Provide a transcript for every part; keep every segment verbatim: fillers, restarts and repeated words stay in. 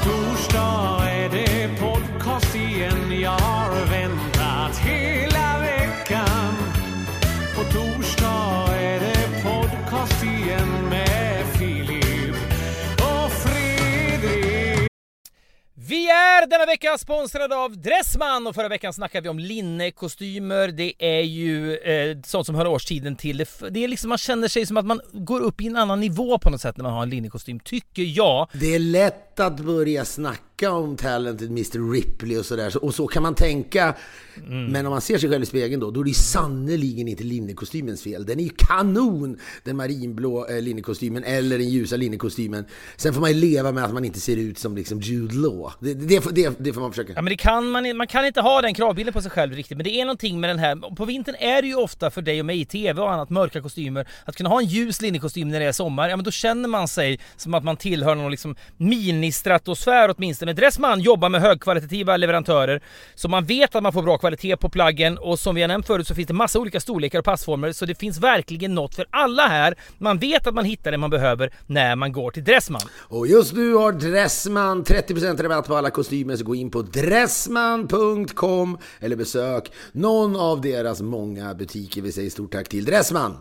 torsdag är det podcast igen. Jag har väntat hela veckan. På torsdag är det podcast igen med Filip och Fredrik. Vi är denna vecka sponsrade av Dressman och förra veckan snackade vi om linnekostymer. Det är ju eh, sånt som hör årstiden till. Det, det är liksom, man känner sig som att man går upp i en annan nivå på något sätt när man har en linnekostym, tycker jag. Det är lätt att börja snacka om talented mister Ripley och sådär. Och så kan man tänka. Mm. Men om man ser sig själv i spegeln då, då är det sannoliken inte linnekostymens fel. Den är ju kanon, den marinblå eh, linnekostymen eller den ljusa linnekostymen. Sen får man ju leva med att man inte ser ut som liksom Jude Law. Det, det, det, det får man försöka. Ja, men det kan man, man kan inte ha den kravbilden på sig själv riktigt. Men det är någonting med den här. På vintern är det ju ofta för dig och mig i tv och annat mörka kostymer. Att kunna ha en ljus linnekostym när det är sommar, ja men då känner man sig som att man tillhör någon liksom mini-stratosfär åtminstone. Dressman jobbar med högkvalitativa leverantörer så man vet att man får bra kvalitet på plaggen, och som vi har nämnt förut så finns det massa olika storlekar och passformer, så det finns verkligen något för alla här. Man vet att man hittar det man behöver när man går till Dressman. Och just nu har Dressman trettio procent rabatt på alla kostymer, så gå in på dressman punkt com eller besök någon av deras många butiker. Vi säger stort tack till Dressman.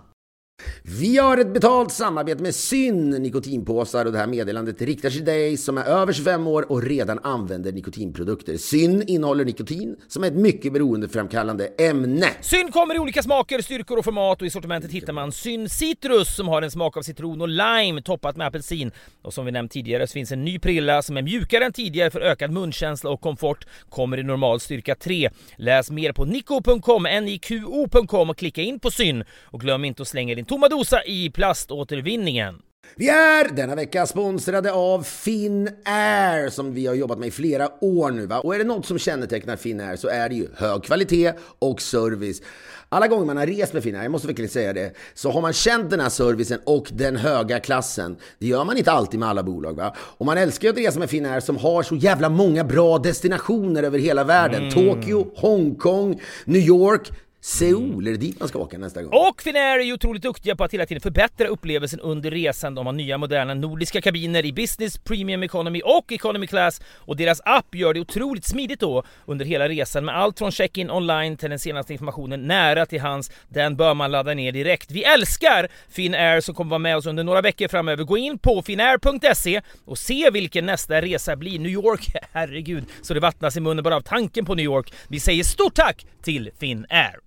Vi har ett betalt samarbete med Syn nikotinpåsar, och det här meddelandet riktar sig till dig som är över tjugofem år och redan använder nikotinprodukter. Syn innehåller nikotin som är ett mycket beroendeframkallande ämne. Syn kommer i olika smaker, styrkor och format, och i sortimentet hittar man Syn Citrus som har en smak av citron och lime toppat med apelsin. Och som vi nämnt tidigare så finns en ny prilla som är mjukare än tidigare för ökad munkänsla och komfort. Kommer i normal styrka tre. Läs mer på niko punkt com, N I Q O punkt com, och klicka in på Syn. Och glöm inte att slänga din tomma dosa i plaståtervinningen. Vi är denna vecka sponsrade av Finnair som vi har jobbat med i flera år nu, va? Och är det något som kännetecknar Finnair så är det ju hög kvalitet och service. Alla gånger man har rest med Finnair, jag måste verkligen säga det, så har man känt den här servicen och den höga klassen. Det gör man inte alltid med alla bolag, va? Och man älskar ju att resa med Finnair som har så jävla många bra destinationer över hela världen. Mm. Tokyo, Hongkong, New York, Seoul, är det dit man ska åka nästa gång? Och Finnair är ju otroligt duktiga på att hela tiden förbättra upplevelsen under resan. De har nya moderna nordiska kabiner i business, premium economy och economy class. Och deras app gör det otroligt smidigt då under hela resan med allt från check-in online till den senaste informationen nära till hands. Den bör man ladda ner direkt. Vi älskar Finnair som kommer vara med oss under några veckor framöver. Gå in på finnair punkt se och se vilken nästa resa blir. New York, herregud, så det vattnas i munnen bara av tanken på New York. Vi säger stort tack till Finnair.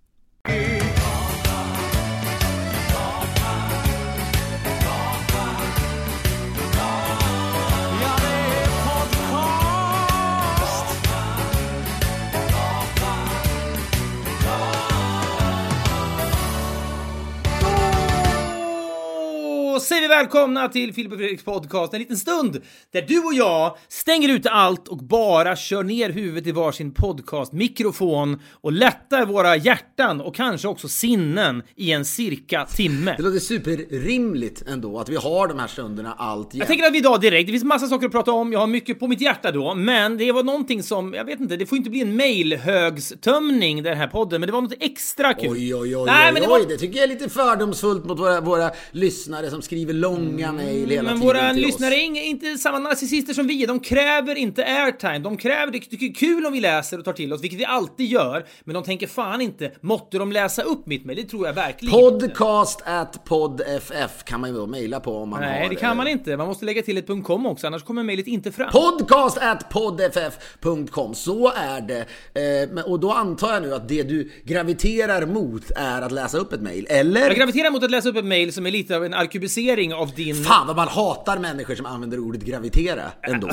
Säger vi välkomna till Filip och Fredriks podcast, en liten stund där du och jag stänger ut allt och bara kör ner huvudet i varsin podcast, mikrofon och lättar våra hjärtan och kanske också sinnen i en cirka timme. Det låter superrimligt ändå att vi har de här stunderna allt igen. Jag tänker att vi idag direkt, det finns massa saker att prata om, jag har mycket på mitt hjärta då, men det var någonting som, jag vet inte, det får inte bli en mailhögstömning den här podden, men det var något extra kul. Oj, oj, oj, Nej, oj, men det, oj var... det tycker jag är lite fördomsfullt mot våra, våra lyssnare som skriver långa mejl hela men tiden våra till lyssnare oss. är inte, inte samma narcissister som vi. De kräver inte airtime. De kräver, det tycker kul om vi läser och tar till oss, vilket vi alltid gör. Men de tänker fan inte, måtte de läsa upp mitt mejl? Det tror jag verkligen Podcast inte. at podff kan man ju mejla på om man Nej, har... det kan man inte. Man måste lägga till ett .com också, annars kommer mejlet inte fram. Podcast at podff punkt com, så är det. Eh, och då antar jag nu att det du graviterar mot är att läsa upp ett mejl, eller? Jag graviterar mot att läsa upp ett mejl som är lite av en arkebusering av din... Fan vad man hatar människor som använder ordet gravitera ändå.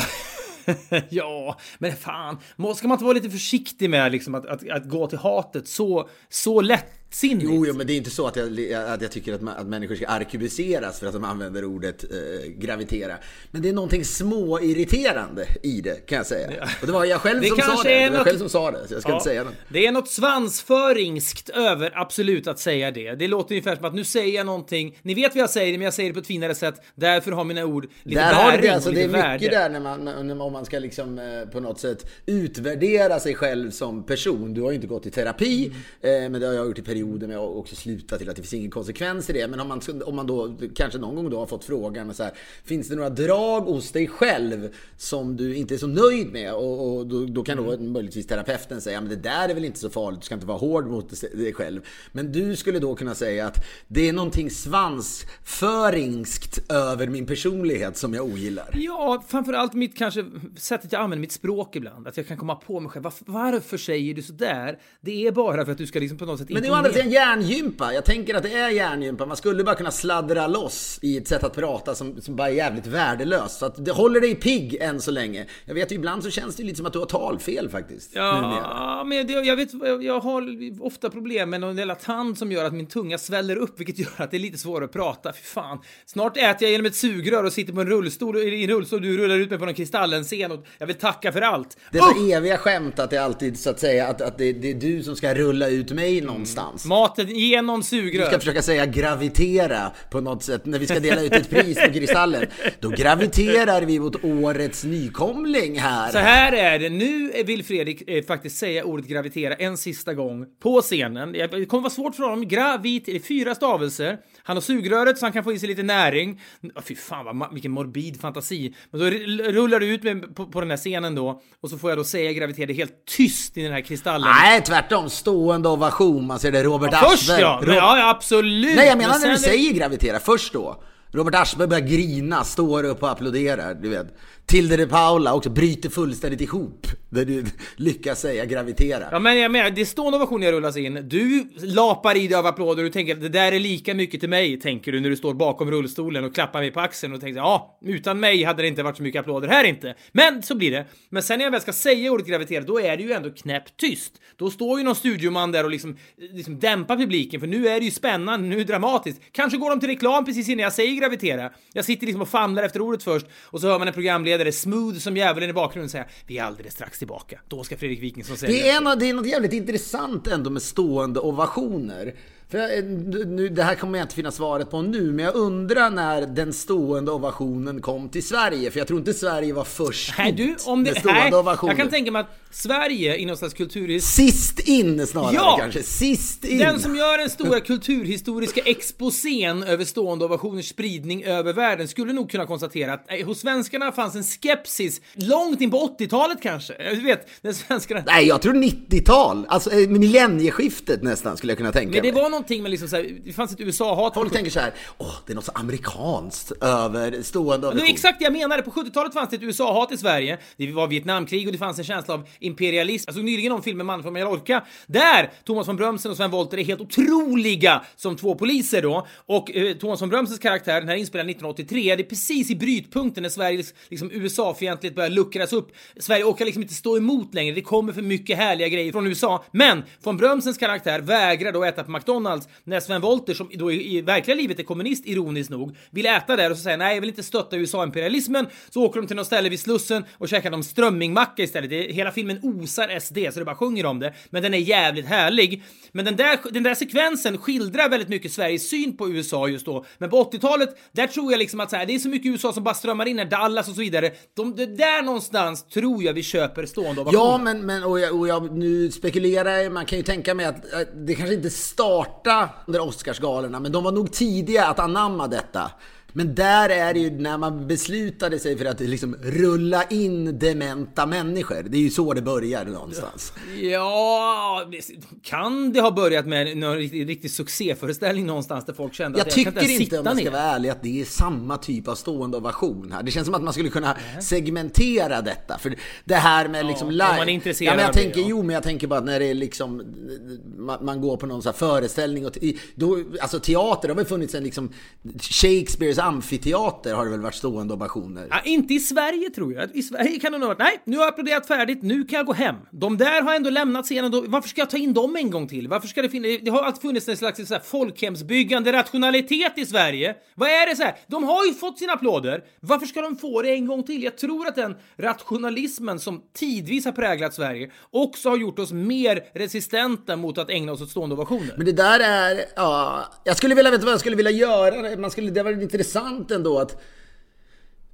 Ja, men fan, ska man inte vara lite försiktig med liksom, att, att, att gå till hatet så, så lättsinnigt? Jo, jo, men det är inte så att jag, att jag tycker att, man, att människor ska arkebuseras för att de använder ordet eh, gravitera. Men det är någonting små irriterande i det, kan jag säga. Ja. Och det var jag själv, det som, sa det. Det var jag själv som sa det, så jag ska ja, inte säga det. Det är något svansföringskt över absolut att säga det. Det låter ungefär som att nu säger jag någonting, ni vet vad jag säger, men jag säger det på ett finare sätt. Därför har mina ord lite där bäring, har det, alltså, och lite det är mycket värde. där när man, när man man ska liksom eh, på något sätt utvärdera sig själv som person. Du har ju inte gått i terapi, mm. eh, men det har jag gjort i perioder perioder med att också sluta till att det finns ingen konsekvens i det. Men om man, om man då kanske någon gång då har fått frågan så här, finns det några drag hos dig själv som du inte är så nöjd med? Och, och då, då kan då mm. möjligtvis terapeuten säga, men det där är väl inte så farligt, du ska inte vara hård mot dig själv. Men du skulle då kunna säga att det är någonting svansföringskt över min personlighet som jag ogillar. Ja, framförallt mitt kanske sättet jag använder mitt språk ibland. Att jag kan komma på mig själv. Varför, varför säger du så där? Det är bara för att du ska liksom på något sätt... Men det är ju andra sidan hjärngympa. Jag tänker att det är hjärngympa. Man skulle bara kunna sladdra loss i ett sätt att prata som, som bara är jävligt värdelöst. Så att det håller dig pigg än så länge. Jag vet ju, ibland så känns det lite som att du har talfel faktiskt. Ja, men det, jag vet, jag har ofta problem med någon jävla tand som gör att min tunga sväller upp, vilket gör att det är lite svårare att prata. Fy fan. Snart äter jag genom ett sugrör och sitter på en rullstol i en rullstol och du rullar ut mig på någon kristallenscen och jag vill tacka för allt. Det är så oh! eviga skämt att det alltid så att säga att, att det, det är du som ska rulla ut mig någonstans. Mm. Maten genom sugrör. Du ska försöka säga gravitera på något sätt när vi ska dela ut ett pris på Kristallen. Då graviterar vi mot årets nykomling här. Så här är det. Nu vill Fredrik eh, faktiskt säga ordet gravitera en sista gång på scenen. Det kommer vara svårt för honom. Gravit är fyra stavelser. Han har sugröret så han kan få i sig lite näring. Oh, fy fan, vad, vilken morbid fantasi. Men då rullar du ut med, på, på den här scenen då. Och så får jag då säga gravitera helt tyst i den här kristallen. Nej, tvärtom. Stående ovation. Man ser det Robert ja, Aschberg. Först ja. Men, ja, ja, absolut. Nej, jag menar men när du det... säger gravitera. Först då. Robert Aschberg börjar grina, står upp och applåderar, du vet. Tilde de Paula också bryter fullständigt ihop där du lyckas säga gravitera. Ja, men jag menar, det står en ovation jag rullas in. Du lapar i dig av applåder och du tänker att det där är lika mycket till mig, tänker du när du står bakom rullstolen och klappar mig på axeln och tänker ja, utan mig hade det inte varit så mycket applåder här inte. Men så blir det. Men sen när jag väl ska säga ordet gravitera, då är det ju ändå knäppt tyst. Då står ju någon studioman där och liksom, liksom dämpar publiken, för nu är det ju spännande, nu är det dramatiskt. Kanske går de till reklam precis innan jag säger gravitera. Jag sitter liksom och famlar efter ordet först och så hör man en programledare smooth som djävulen i bakgrunden säga vi är alldeles strax tillbaka. Då ska Fredrik Wikingsson säga det. Är något, det är något jävligt intressant ändå med stående ovationer. För jag, nu, det här kommer jag inte finna svaret på nu, men jag undrar när den stående ovationen kom till Sverige, för jag tror inte Sverige var först nej, du, om det, med stående nej, ovationer. Jag kan tänka mig att Sverige i någon slags kultur... Sist in snarare ja, kanske. Sist in. Den som gör den stora kulturhistoriska exposén över stående ovationers spridning över världen skulle nog kunna konstatera att eh, hos svenskarna fanns en skepsis långt in på åttiotalet kanske. Du vet, när svenskarna... Nej, jag tror nittiotal. Alltså eh, millennieskiftet nästan skulle jag kunna tänka mig. Men det var någonting med liksom så här, det fanns ett U S A-hat. Folk tänker så här, åh, det är något så amerikanskt över stående ovation. Det är exakt det jag menade. På sjuttiotalet fanns det ett U S A-hat i Sverige. Det var Vietnamkrig och det fanns en känsla av imperialism. Alltså nyligen om filmen Man från Mallorca, där Thomas von Brömsen och Sven Wollter är helt otroliga som två poliser då. Och eh, Thomas von Brömsens karaktär, den här inspelad nittonhundraåttiotre, det är precis i brytpunkten när Sveriges liksom, U S A-fientligt börjar luckras upp. Sverige orkar liksom inte stå emot längre. Det kommer för mycket härliga grejer från U S A. Men von Brömsens karaktär vägrar då äta på McDonalds när Sven Wollter, som då i, i verkliga livet är kommunist ironiskt nog, vill äta där och så säger nej, jag vill inte stötta U S A-imperialismen. Så åker de till något ställe vid Slussen och käkar de strömmingmacka istället. Det, hela filmen osar S D så det bara sjunger om det. Men den är jävligt härlig. Men den där, den där sekvensen skildrar väldigt mycket Sveriges syn på U S A just då. Men på åttiotalet, där tror jag liksom att så här, det är så mycket U S A som bara strömmar in här, Dallas och så vidare. De, det där någonstans tror jag vi köper stående ovationer. Ja, men, men och jag, och jag nu spekulerar, man kan ju tänka mig att, att det kanske inte starta under Oscarsgalerna, men de var nog tidiga att anamma detta. Men där är det ju när man beslutade sig för att liksom rulla in dementa människor. Det är ju så det börjar någonstans. Ja, kan det ha börjat med någon riktig, riktig succéföreställning någonstans där folk kände jag att jag tycker kan inte, inte, om man ska vara ärlig, att det är samma typ av stående ovation här. Det känns som att man skulle kunna mm. segmentera detta. För det här med liksom ja, live. man är intresserad ja, men jag av tänker, det, ja. jo, men jag tänker bara att när det är liksom man, man går på någon sån här föreställning och då, alltså teater, det har väl funnits en liksom Shakespeares amfiteater har det väl varit stående ovationer. Ja, inte i Sverige tror jag. I Sverige kan det nog vara, nej, nu har jag applåderat färdigt, nu kan jag gå hem. De där har ändå lämnat scenen, då, varför ska jag ta in dem en gång till? Varför ska det finnas, det har alltid funnits en slags så här, folkhemsbyggande rationalitet i Sverige. Vad är det så här? De har ju fått sina applåder, varför ska de få det en gång till? Jag tror att den rationalismen som tidvis har präglat Sverige också har gjort oss mer resistenta mot att ägna oss åt stående ovationer. Men det där är, ja, jag skulle vilja veta vad jag skulle vilja göra. Man skulle, det var intressant ändå att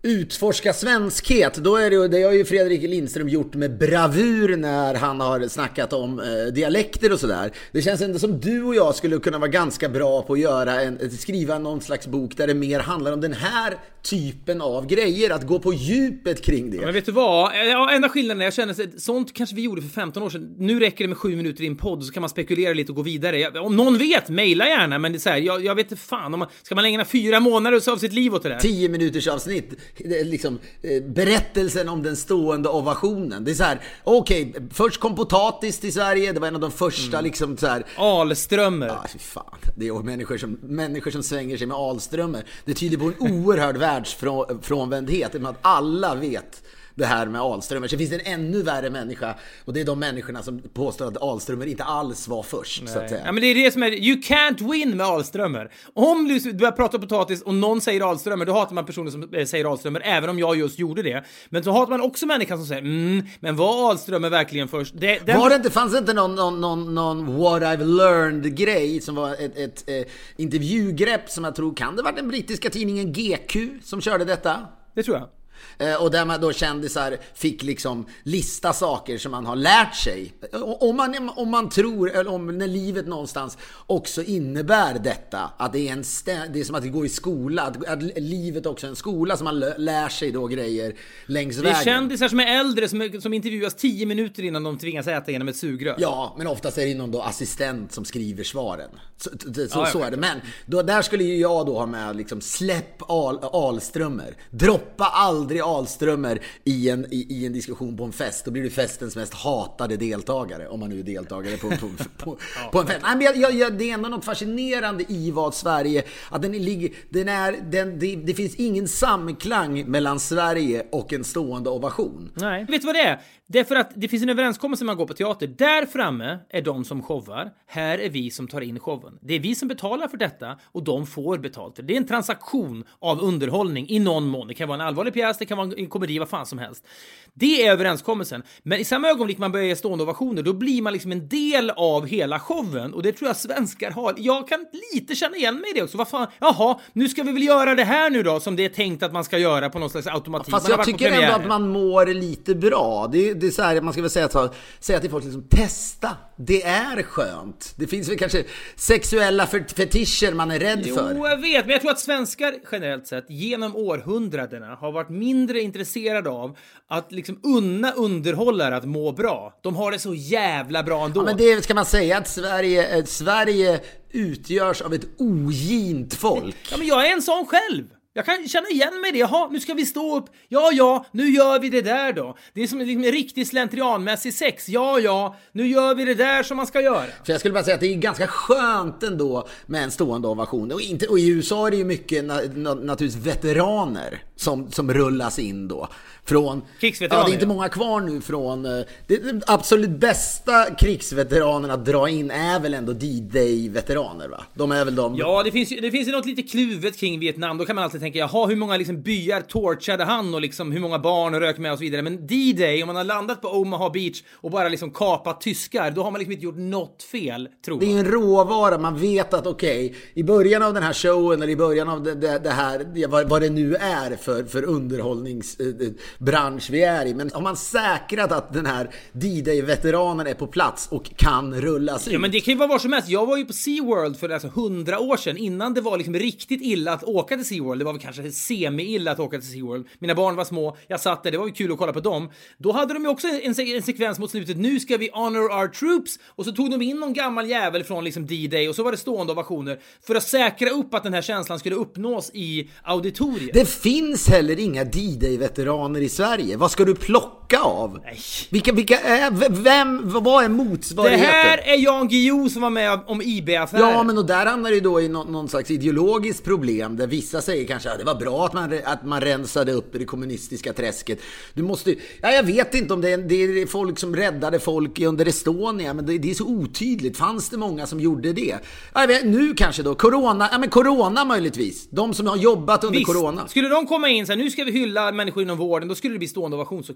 Utforska svenskhet, då är det, det har ju Fredrik Lindström gjort med bravur när han har snackat om eh, dialekter och sådär. Det känns ändå som du och jag skulle kunna vara ganska bra på att göra en, skriva någon slags bok där det mer handlar om den här typen av grejer, att gå på djupet kring det. Men vet du vad? Ja, enda skillnaden är, jag känner sånt kanske vi gjorde för femton år sedan. Nu räcker det med sju minuter i en podd, så kan man spekulera lite och gå vidare. Om någon vet, mejla gärna, men det är så här, jag, jag vet inte fan, om man, ska man lägga fyra månader av sitt liv åt det där? Tio minuters avsnitt, liksom berättelsen om den stående ovationen. Det är så här, okej, okay, först kom potatis till Sverige, det var en av de första mm. liksom så här. Alströmer. Ja, fy fan. Det är människor som, människor som svänger sig med alströmer. Det tyder på en oerhörd världsfrånvändhet, att alla vet det här med Alströmer. Så finns det en ännu värre människa, och det är de människorna som påstår att Alströmer inte alls var först. Så att säga. Ja, men det är det som är, you can't win med Alströmer. Om du börjar prata potatis och någon säger Alströmer, då hatar man personer som säger Alströmer, även om jag just gjorde det. Men så hatar man också människan som säger mm, men var Alströmer verkligen först? Det, den... Var det inte, fanns det inte någon, någon, någon, någon what I've learned grej som var ett, ett, ett intervjugrepp som jag tror kan det var den brittiska tidningen G Q som körde detta? Det tror jag. Och där man då kändisar fick liksom lista saker som man har lärt sig. Om man, om man tror, eller om när livet någonstans också innebär detta, att det är, en stä- det är som att det går i skola, att, att livet också är en skola som man lär sig då grejer längs vägen. Det är kändisar som är äldre som, som intervjuas tio minuter innan de tvingas äta genom ett sugrör. Ja, men oftast är det någon då assistent som skriver svaren. Så, så, ja, så är det. Men då, där skulle ju jag då ha med liksom, släpp al, Alströmer. Droppa aldrig Alströmer i en, i, i en diskussion på en fest. Då blir du festens mest hatade deltagare, om man nu är deltagare på, på, på, ja, på en fest. Nej, men jag, jag, jag, det är ändå något fascinerande i vad Sverige, att den ligger, den är, den, det, det finns ingen samklang mellan Sverige och en stående ovation. Nej, vet du vad det är? Det är för att det finns en överenskommelse när man går på teater. Där framme är de som showar. Här är vi som tar in showen. Det är vi som betalar för detta och de får betalt för det. Det är en transaktion av underhållning i någon mån. Det kan vara en allvarlig pjäs, det kan vara en komedi, vad fan som helst. Det är överenskommelsen. Men i samma ögonblick man börjar ge stående ovationer, då blir man liksom en del av hela showen. Och det tror jag svenskar har. Jag kan lite känna igen mig i det också. Vad fan? Jaha, nu ska vi väl göra det här nu då, som det är tänkt att man ska göra på någon slags automatik. Fast jag tycker ändå att man mår lite bra. Det, det är så här, man ska väl säga, att, säga till folk liksom, testa. Det är skönt. Det finns väl kanske sexuella fetischer man är rädd jo, för. Jo, jag vet. Men jag tror att svenskar generellt sett genom århundradena har varit mindre intresserade av att liksom unna underhållare att må bra. De har det så jävla bra ändå. Ja, men det ska man säga att Sverige, att Sverige utgörs av ett ogint folk. Ja, men jag är en sån själv. Jag kan känna igen mig det. Jaha, nu ska vi stå upp. Ja, ja, nu gör vi det där då. Det är som en liksom, riktigt slentrianmässig sex. Ja, ja, nu gör vi det där som man ska göra. För jag skulle bara säga att det är ganska skönt ändå med en stående ovation. Och, inte, och i U S A är det ju mycket na, na, naturligtvis veteraner som, som rullas in då. Från, krigsveteraner. Ja, det är inte många kvar nu från... Det absolut bästa krigsveteranerna att dra in är väl ändå D-Day-veteraner, va? De är väl de... Ja, det finns ju det finns ju något lite kluvet kring Vietnam. Då kan man alltid tänka, jaha, hur många liksom byar torchade han och liksom hur många barn och rök med och så vidare. Men D-Day, om man har landat på Omaha Beach och bara liksom kapat tyskar, då har man liksom inte gjort något fel, tror jag. Det är en råvara, man vet att okej, okay, i början av den här showen eller i början av det, det, det här, vad, vad det nu är för, för underhållnings... bransch vi är i, men har man säkrat att den här D-Day-veteranen är på plats och kan rullas ut. Ja, men det kan ju vara var som helst. Jag var ju på SeaWorld för alltså hundra år sedan, innan det var liksom riktigt illa att åka till SeaWorld. Det var väl kanske semi-illa att åka till SeaWorld. Mina barn var små, jag satt där, det var ju kul att kolla på dem. Då hade de ju också en, se- en sekvens mot slutet, nu ska vi honor our troops, och så tog de in någon gammal jävel från liksom D-Day och så var det stående ovationer för att säkra upp att den här känslan skulle uppnås i auditoriet. Det finns heller inga D-Day-veteraner i Sverige. Vad ska du plocka av? Nej. Vilka, vilka är, vem, vad är motsvarigheten? Det här är Jan Guillou som var med om I B-affären. Ja, men och där hamnar det då i någon, någon slags ideologiskt problem där vissa säger kanske att det var bra att man, att man rensade upp i det kommunistiska träsket. Du måste, ja, jag vet inte om det är, det är folk som räddade folk under Estonia, men det, det är så otydligt. Fanns det många som gjorde det? Ja, vet, nu kanske då, corona, ja men corona möjligtvis. De som har jobbat under Visst. corona. Skulle de komma in så här, nu ska vi hylla människor inom vården, då skulle det bli stående ovation såklart. Men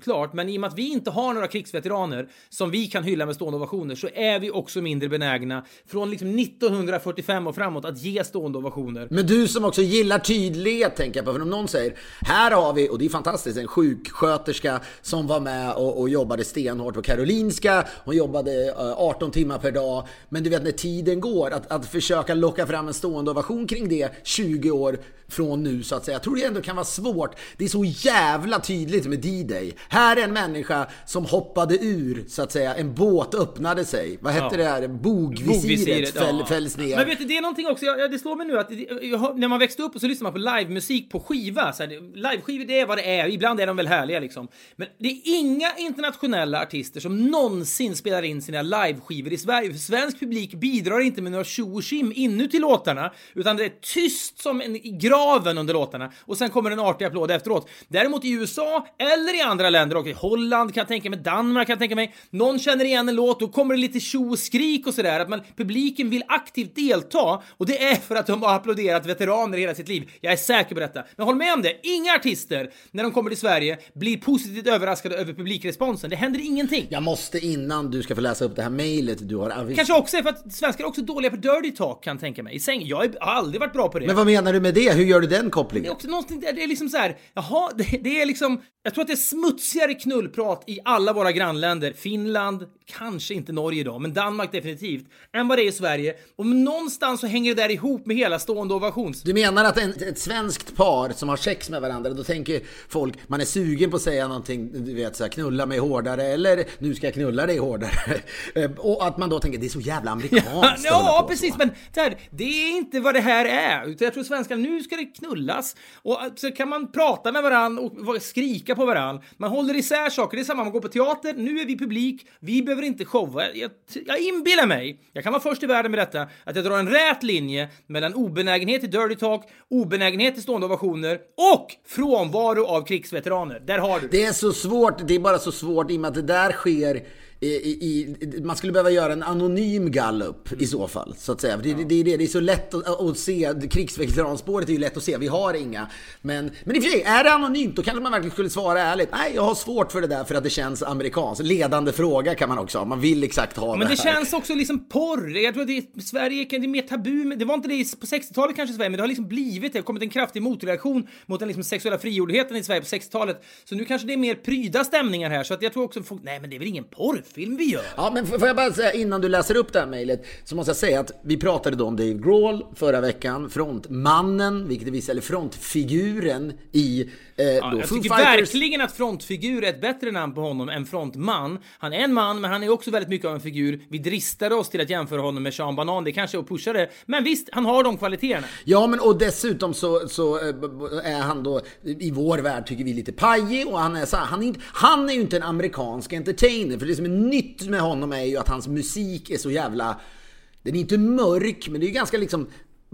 men i och med att vi inte har några krigsveteraner som vi kan hylla med stående ovationer, så är vi också mindre benägna från liksom nittonhundrafyrtiofem och framåt att ge stående ovationer. Men du som också gillar tydlighet, tänker jag på, för om någon säger, här har vi, och det är fantastiskt, en sjuksköterska som var med och, och jobbade stenhårt på Karolinska, hon jobbade uh, arton timmar per dag, men du vet när tiden går att, att försöka locka fram en stående ovation kring det tjugo år från nu, så att säga. Jag tror det ändå kan vara svårt. Det är så jävla tydligt med D-Day. Här är en människa som hoppade ur, så att säga, en båt öppnade sig. Vad heter ja. det här? Bogvisiret, Bogvisiret fäll, ja. fälls ner. Men vet du, det är någonting också, jag, det slår mig nu att jag, när man växte upp och så lyssnar man på livemusik på skiva, så här, liveskivor, det är vad det är. Ibland är de väl härliga liksom. Men det är inga internationella artister som någonsin spelar in sina liveskivor i Sverige. För svensk publik bidrar inte med några tjo och tjim inuti låtarna, utan det är tyst som en graven under låtarna, och sen kommer en artig applåd efteråt. Däremot i U S A eller i andra länder, och i Holland kan jag tänka mig, Danmark kan jag tänka mig, någon känner igen en låt, då kommer det lite tjo och skrik och sådär, att man, publiken vill aktivt delta, och det är för att de har applåderat veteraner i hela sitt liv. Jag är säker på detta. Men håll med om det, inga artister när de kommer till Sverige blir positivt överraskade över publikresponsen. Det händer ingenting. Jag måste, innan du ska få läsa upp det här mejlet du har avis- Kanske också är för att svenskar är också dåliga på dirty talk, kan tänka mig. I säng, jag har aldrig varit bra på det. Men vad menar du med det? Hur gör du den kopplingen? Det är också någonting där det är liksom så här, jaha, det, det är liksom, jag tror att det är smutsigare knullprat i alla våra grannländer, Finland, kanske inte Norge idag, men Danmark definitivt, än vad det är i Sverige. Och någonstans så hänger det där ihop med hela stående ovations. Du menar att en, ett svenskt par som har sex med varandra, då tänker folk, man är sugen på att säga någonting, du vet, så här, knulla mig hårdare, eller nu ska jag knulla dig hårdare. Och att man då tänker, det är så jävla amerikanskt. Ja, ja precis, så. Men där, det är inte vad det här är. Utan jag tror svenskar, nu ska det knullas. Och så kan man prata med varandra och skrika på varandra. Man håller isär saker, det är samma, man går på teater, nu är vi publik, vi behöver inte showa. Jag, jag inbillar mig, jag kan vara först i världen med detta, att jag drar en rät linje mellan obenägenhet till dirty talk, obenägenhet till stående ovationer och frånvaro av krigsveteraner. Där har du. Det är så svårt, det är bara så svårt i och med att det där sker I, i, man skulle behöva göra en anonym gallup i så fall, så att säga. Det, ja. det, det, det är så lätt att, att se, krigsveteranspåret är ju lätt att se, vi har inga. Men, men i och för sig, är det anonymt, då kanske man verkligen skulle svara ärligt. Nej, jag har svårt för det där för att det känns amerikanskt. Ledande fråga kan man också ha, man vill exakt ha. Ja, det men det här. Känns också liksom porr. Jag tror att det är, Sverige kan det är mer tabu, det var inte det på sextiotalet kanske i Sverige, men det har liksom blivit, det har kommit en kraftig motreaktion mot den liksom sexuella frigjordheten i Sverige på sextiotalet. Så nu kanske det är mer pryda stämningar här, så att jag tror också folk, nej men det är väl ingen porrfilm vi gör. Ja, men får jag bara säga, innan du läser upp det här mejlet, så måste jag säga att vi pratade då om Dave Grohl förra veckan, frontmannen, vilket vi eller frontfiguren i eh, ja, då jag Foo tycker Fighters. Verkligen att frontfigur är ett bättre namn på honom än frontman. Han är en man, men han är också väldigt mycket av en figur. Vi dristade oss till att jämföra honom med Sean Banan, det kanske är att pusha det, men visst, han har de kvaliteterna. Ja, men och dessutom så, så är han då i vår värld, tycker vi, lite pajig, och han är så här, han är inte, han är ju inte en amerikansk entertainer, för det som är nytt med honom är ju att hans musik är så jävla, den är inte mörk, men det är ju ganska liksom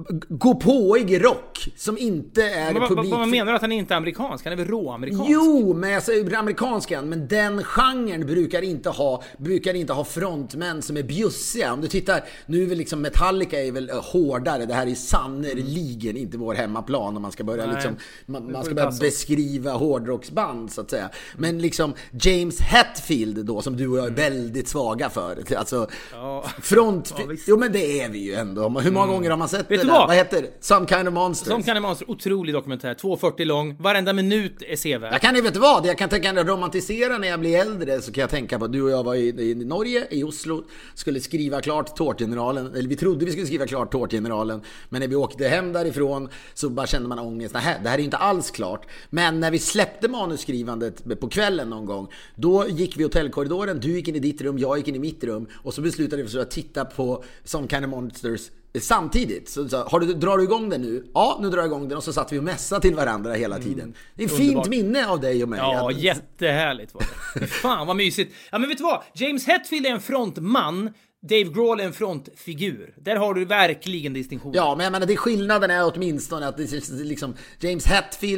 gå påig rock som inte är men, publik. Vad man menar att han är inte amerikansk, han är väl råamerikansk? Jo, men jag säger amerikanskan, men den genren brukar inte ha brukar inte ha frontmän som är bjussiga. Om du tittar, nu är väl liksom Metallica är väl hårdare, det här är sannerligen inte vår hemmaplan om man ska börja. Nej, liksom, man, man ska börja beskriva hårdrocksband, så att säga. Men liksom James Hetfield då, som du och jag är väldigt svaga för, alltså ja. front, ja, jo men det är vi ju ändå. Hur många mm. gånger har man sett det? Vad? vad heter det? Some Kind of Monsters. Some Kind of Monsters, otrolig dokumentär, två fyrtio lång, varenda minut är sevärd. Jag kan inte, vet du vad, jag kan tänka romantisera när jag blir äldre, så kan jag tänka på att du och jag var i, i Norge, i Oslo, skulle skriva klart Tårtgeneralen, eller vi trodde vi skulle skriva klart Tårtgeneralen, men när vi åkte hem därifrån så bara kände man ångest, nej, det här är inte alls klart. Men när vi släppte manusskrivandet på kvällen någon gång, då gick vi i hotellkorridoren, du gick in i ditt rum, jag gick in i mitt rum, och så beslutade vi för att titta på Some Kind of Monsters samtidigt. Så, så har du, drar du igång den nu? Ja, nu drar jag igång den, och så satt vi och mässade till varandra hela tiden. Mm. Det är ett fint minne av dig och mig. Ja, jättehärligt var det. Fan vad mysigt. Ja, men vet du vad? James Hetfield är en frontman, Dave Grohl är en frontfigur. Där har du verkligen distinktion. Ja, men jag menar, det skillnaden är åtminstone att det är liksom James Hetfield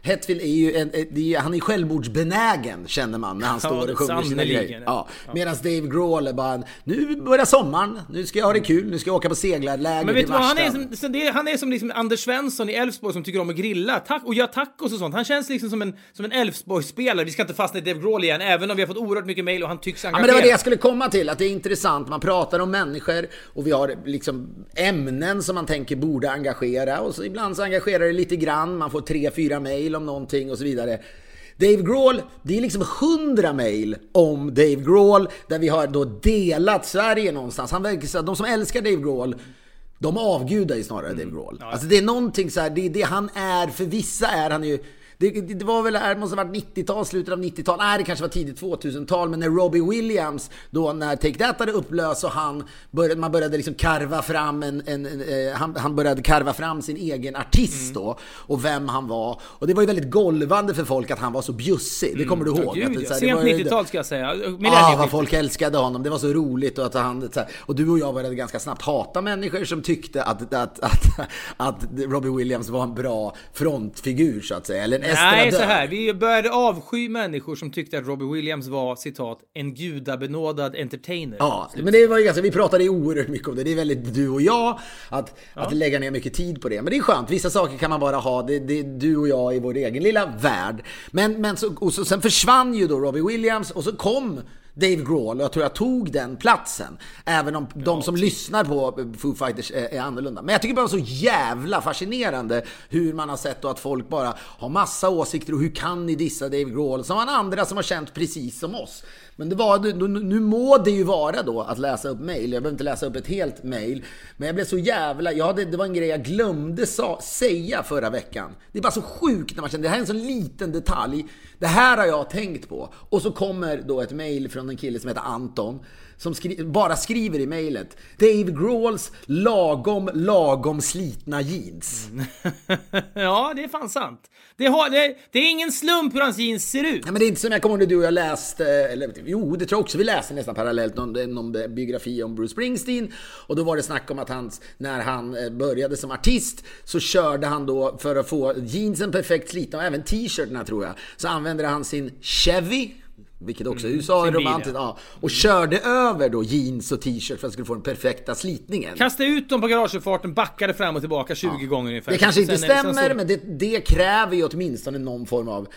Hetfield är ju en, det är, han är självmordsbenägen, känner man när han står Ja, och sjunger sina grejer. Ja. Ja. Medan Dave Grohl är bara, nu börjar sommaren, nu ska jag ha det kul, nu ska jag åka på seglarläger. Men vet till du vad, han är Marstrand. som, så det, han är som liksom Anders Svensson i Elfsborg som tycker om att grilla tack, och gör tacos och sånt. Han känns liksom som en, som en Elfsborg-spelare. Vi ska inte fastna i Dave Grohl igen, även om vi har fått oerhört mycket mejl och han tycks engagerad. Ja, men det var det jag skulle komma till, att det är intressant. Man pratar om människor och vi har liksom ämnen som man tänker borde engagera, och så ibland så engagerar det lite grann. Man får tre, fyra mejl om någonting och så vidare. Dave Grohl, det är liksom hundra mejl om Dave Grohl där vi har då delat Sverige någonstans. Han verkar, de som älskar Dave Grohl, de avgudar ju snarare mm. Dave Grohl. Alltså det är någonting så här, det är det han är, för vissa är han ju. Det, det var väl, det måste ha varit nittiotal, slutet av nittiotal. Nej, det kanske var tidigt tvåtusental. Men när Robbie Williams, då när Take That hade upplöst, och han började, man började liksom karva fram en, en, en eh, han, han började karva fram sin egen artist mm. då, och vem han var. Och det var ju väldigt golvande för folk att han var så bjussig. Mm. Det kommer du ihåg? Ja, gud, att det, ja. så här, Sent det var, nittiotal ska jag säga. Ja, vad folk älskade honom. Det var så roligt. Och, att han, så här, och du och jag började ganska snabbt hata människor som tyckte att, att, att, att Robbie Williams var en bra frontfigur, så att säga. Eller en estradör. Nej, så här. Vi började avsky människor som tyckte att Robbie Williams var, citat, en gudabenådad entertainer. Ja, men det var ju ganska, vi pratade ju oerhört mycket om det. Det är väldigt du och jag att, ja. att lägga ner mycket tid på det. Men det är skönt, vissa saker kan man bara ha. Det, det är du och jag i vår egen lilla värld. Men, men så, och så, sen försvann ju då Robbie Williams, och så kom Dave Grohl, och jag tror jag tog den platsen. Även om ja, de som typ. lyssnar på Foo Fighters är, är annorlunda. Men jag tycker bara så jävla fascinerande hur man har sett då att folk bara har massa åsikter, och hur kan ni dissa Dave Grohl som han andra som har känt precis som oss. Men det var, nu må det ju vara då att läsa upp mejl. Jag behöver inte läsa upp ett helt mejl. Men jag blev så jävla... Ja, det, det var en grej jag glömde sa, säga förra veckan. Det är bara så sjukt när man känner... Det här är en sån liten detalj. Det här har jag tänkt på. Och så kommer då ett mejl från en kille som heter Anton, som skri- bara skriver i mejlet: Dave Grohls lagom, lagom slitna jeans. Mm. Ja, det är fan sant. Det, har, det, det är ingen slump hur hans jeans ser ut. Ja, men det är inte som jag kommer ihåg när du och jag läste, eller jo, det tror jag också vi läste nästan parallellt, någon, någon biografi om Bruce Springsteen. Och då var det snack om att han, när han började som artist, så körde han då, för att få jeansen perfekt slitna, och även t-shirtarna tror jag, så använde han sin Chevy, vilket också i U S A är romantiskt, ja, och körde över då jeans och t-shirt för att skulle få den perfekta slitningen. Kastade ut dem på garagefarten, backade fram och tillbaka tjugo ja. gånger ungefär. Det kanske inte sen stämmer, så... men det, det kräver ju åtminstone någon form av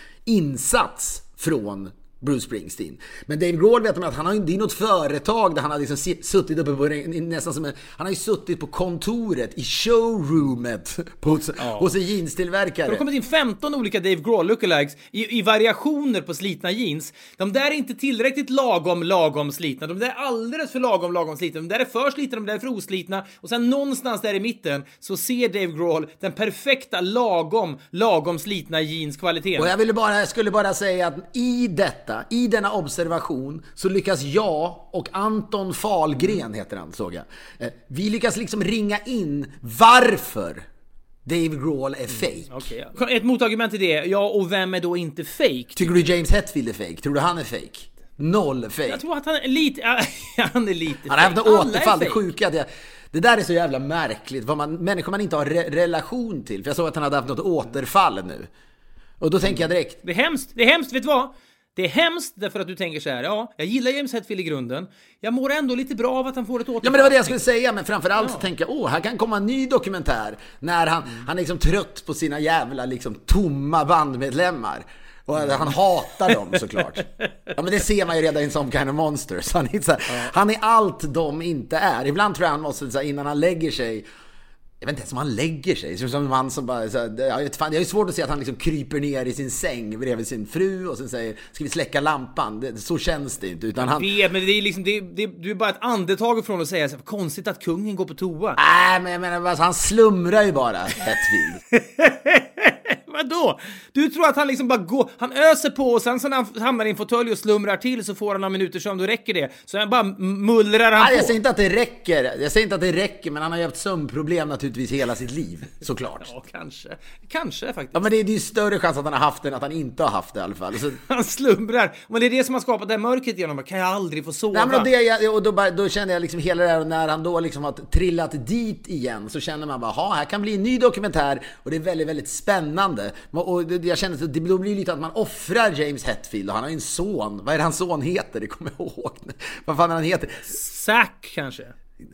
insats från Bruce Springsteen. Men Dave Grohl vet man att han har ju något företag där han har liksom suttit uppe på, nästan som en, han har ju suttit på kontoret i showroomet på, ja. hos en jeanstillverkare. Det har kommit in femton olika Dave Grohl lookalikes i, i variationer på slitna jeans. De där är inte tillräckligt lagom lagom slitna. De där är alldeles för lagom lagom slitna. De där är för slitna, de där är för oslitna. Och sen någonstans där i mitten så ser Dave Grohl den perfekta lagom lagom slitna jeanskvaliteten. Och jag ville bara, jag skulle bara säga att i detta, i denna observation, så lyckas jag och Anton Fahlgren heter han, såg jag. Vi lyckas liksom ringa in varför Dave Grohl är fake. Mm, okay. Ett motargument till det, ja, och vem är då inte fake? Tycker du James Hetfield är fake? Tror du han är fake? Noll fake. Jag tror att han är lite, han är lite han har haft en återfall, det sjuka att jag, det där är så jävla märkligt, vad man, människor man inte har re- relation till. För jag såg att han hade haft något återfall nu. Och då tänker jag direkt, det är hemskt, det är hemskt, vet du vad? Det är hemskt därför att du tänker så här: ja, jag gillar James Hetfield i grunden. Jag mår ändå lite bra av att han får ett återfall. Ja, men det var det jag skulle säga. Men framförallt ja. så tänker jag, åh, här kan komma en ny dokumentär. När han, mm. han är liksom trött på sina jävla liksom tomma bandmedlemmar. Och han hatar dem såklart. Ja, men det ser man ju redan i Some Kind of Monsters. Han är, så här, ja. han är allt de inte är. Ibland tror jag han måste, så här, innan han lägger sig, jag vet inte ens om han lägger sig. Som en man som bara, så här, jag, fan, jag är svårt att se att han liksom kryper ner i sin säng bredvid sin fru och sen säger, ska vi släcka lampan? Det, så känns det inte. Utan han... vet, men det är liksom, det, det, du är bara ett andetag från att säga så här, konstigt att kungen går på toa. Nej, men jag menar, alltså, han slumrar ju bara Hetfield. Vadå? Du tror att han liksom bara går, han öser på och sen så när han hamnar i en fåtölj och slumrar till så får han några minuter som då räcker det. Så han bara mullrar han. Nej, jag på. säger inte att det räcker. Jag säger inte att det räcker, men han har ju haft sömnproblem naturligtvis hela sitt liv, såklart. Ja, kanske. Kanske faktiskt. Ja, men det är ju större chans att han har haft det än att han inte har haft det i alla fall. Så... han slumrar. Men det är det som har skapat det här mörkret genom. Kan jag aldrig få sova? Nej, men det, jag, och då, bara, då kände jag liksom hela det här, när han då liksom har trillat dit igen, så känner man bara, ha, här kan bli en ny dokumentär och det är väldigt, väldigt spännande. spännande. Och det, jag känner att det då blir lite att man offrar James Hetfield, och han har ju en son. Vad är det hans son heter? Det kommer jag ihåg. Vad fan är han heter? Zack kanske.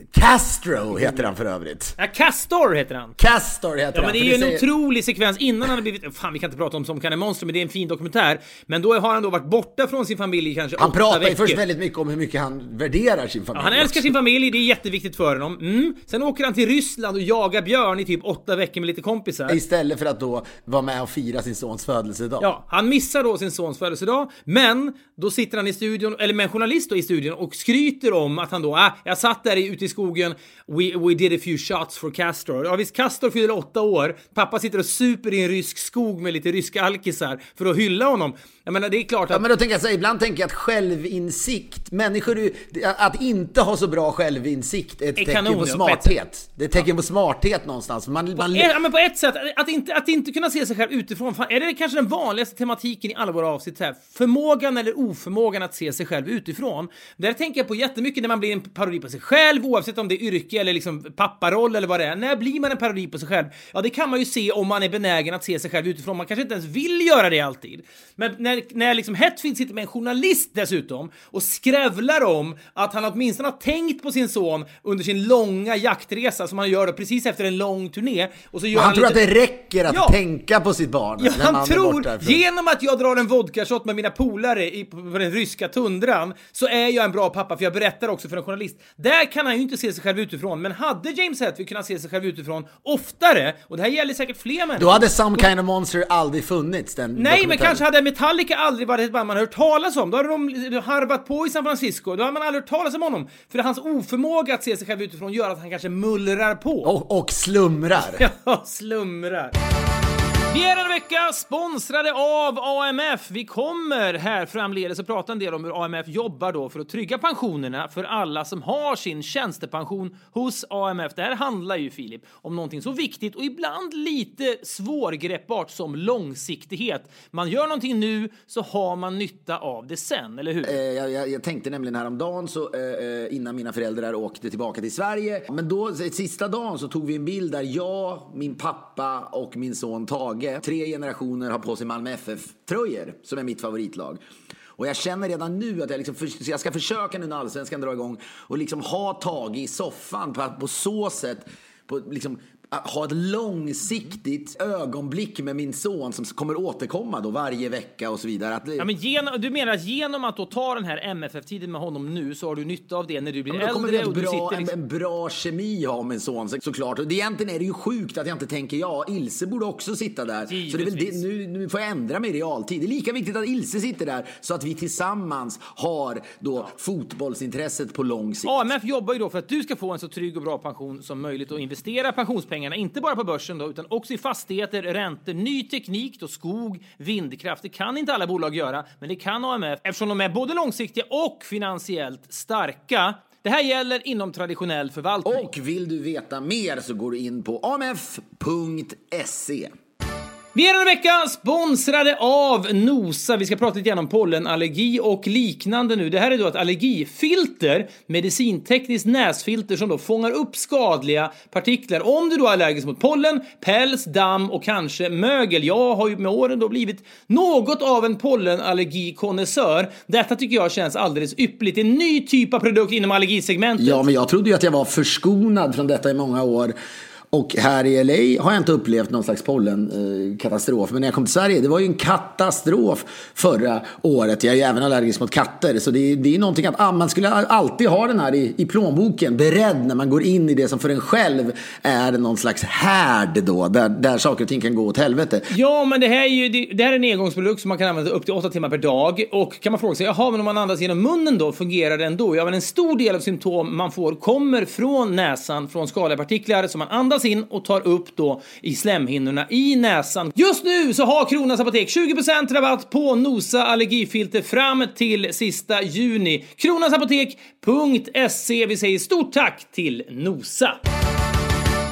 Castro heter han för övrigt. Ja, Castor heter han. Castor heter ja, han. Men det är ju en säger... otrolig sekvens innan han har blivit... Fan, vi kan inte prata om Som kan en monster, men det är en fin dokumentär. Men då har han då varit borta från sin familj kanske Han pratar veckor. ju först väldigt mycket om hur mycket han värderar sin familj. Ja, han älskar sin familj, det är jätteviktigt för honom. Mm. Sen åker han till Ryssland och jagar björn i typ åtta veckor med lite kompisar. Istället för att då vara med och fira sin sons födelsedag. Ja, han missar då sin sons födelsedag. Men då sitter han i studion, eller med en journalist då i studion, och skryter om att han då, ah, jag satt där ute i skogen. We, we did a few shots for Castor. Ja visst, Castor fyller åtta år. Pappa sitter och super i en rysk skog med lite ryska alkisar för att hylla honom. Jag menar, det är klart att... Ja, men då tänker jag så här, ibland tänker jag att självinsikt, människor, att inte ha så bra självinsikt är ett tecken kanon, på smarthet. Det är ett tecken ja. på smarthet någonstans. Man, man... Ett, ja, men på ett sätt, att inte, att inte kunna se sig själv utifrån, fan, är det kanske den vanligaste tematiken i alla våra avsnitt här? Förmågan eller oförmågan att se sig själv utifrån. Där tänker jag på jättemycket när man blir en parodi på sig själv, oavsett om det är yrke eller liksom papparoll eller vad det är. När blir man en parodi på sig själv? Ja, det kan man ju se om man är benägen att se sig själv utifrån. Man kanske inte ens vill göra det alltid. Men när, när liksom Hetfield sitter med en journalist dessutom och skrävlar om att han åtminstone har tänkt på sin son under sin långa jaktresa som han gör då precis efter en lång turné. Och så gör han, han tror lite... att det räcker att ja. tänka på sitt barn. Ja, han tror, genom att jag drar en vodka-shot med mina polare i, på, på den ryska tundran, så är jag en bra pappa, för jag berättar också för en journalist. Där kan han ju inte se sig själv utifrån, men hade James Hetfield kunnat se sig själv utifrån oftare, och det här gäller säkert fler människor. Då hade Some Kind of Monster aldrig funnits. Den Nej, men kanske hade Metallica aldrig varit ett band man hört talas om. Då hade de harvat på i San Francisco. Då hade man aldrig hört talas om honom. För hans oförmåga att se sig själv utifrån gör att han kanske mullrar på. Och, och slumrar. Ja, slumrar. Vi är en vecka sponsrade av A M F. Vi kommer här framledes att prata en del om hur A M F jobbar då för att trygga pensionerna för alla som har sin tjänstepension hos A M F. Det här handlar ju, Filip, om någonting så viktigt och ibland lite svårgreppbart som långsiktighet. Man gör någonting nu så har man nytta av det sen, eller hur? Eh, jag, jag, jag tänkte nämligen häromdagen så, eh, innan mina föräldrar åkte tillbaka till Sverige. Men då, sista dagen så tog vi en bild där jag, min pappa och min son Tage, tre generationer har på sig Malmö F F-tröjor som är mitt favoritlag. Och jag känner redan nu att jag, liksom för, jag ska försöka nu när Allsvenskan drar igång och liksom ha tag i soffan på, på så sätt, på liksom ha ett långsiktigt ögonblick med min son som kommer återkomma då varje vecka och så vidare. Att det... ja, men genom, du menar att genom att då ta den här M F F-tiden med honom nu så har du nytta av det när du blir ja, äldre och bra, du sitter liksom... en, en bra kemi ha med en son så, såklart. Och det, egentligen är det ju sjukt att jag inte tänker ja, Ilse borde också sitta där. Givetvis. Så det är väl det, nu, nu får jag ändra mig i realtid. Det är lika viktigt att Ilse sitter där så att vi tillsammans har då ja. fotbollsintresset på lång sikt. A M F jobbar ju då för att du ska få en så trygg och bra pension som möjligt och investera pensionspengarna inte bara på börsen då, utan också i fastigheter, räntor, ny teknik då, skog, vindkraft. Det kan inte alla bolag göra, men det kan A M F eftersom de är både långsiktiga och finansiellt starka. Det här gäller inom traditionell förvaltning. Och vill du veta mer så går du in på a m f punkt se. Vi är den vecka sponsrade av Nosa. Vi ska prata lite grann om pollenallergi och liknande nu. Det här är då ett allergifilter, medicintekniskt näsfilter som då fångar upp skadliga partiklar. Om du då är allergisk mot pollen, päls, damm och kanske mögel. Jag har ju med åren då blivit något av en pollenallergikonnässör. Detta tycker jag känns alldeles ypperligt. En ny typ av produkt inom allergisegmentet. Ja, men jag trodde ju att jag var förskonad från detta i många år. Och här i L A har jag inte upplevt någon slags pollenkatastrof. Men när jag kom till Sverige, det var ju en katastrof förra året. Jag är ju även allergisk mot katter. Så det är, det är någonting att ah, man skulle alltid ha den här i, i plånboken. Beredd när man går in i det som för en själv är någon slags härd då. Där, där saker och ting kan gå åt helvete. Ja, men det här är ju det, det här är en engångsprodukt som man kan använda upp till åtta timmar per dag. Och kan man fråga sig, jaha, men om man andas genom munnen då, fungerar det ändå? Ja, men en stor del av symptom man får kommer från näsan, från skadliga partiklar som man andas in och tar upp då i slemhinnorna i näsan. Just nu så har Kronans Apotek tjugo procent rabatt på Nosa allergifilter fram till sista juni. Kronans Apotek punkt se. Vi säger stort tack till Nosa.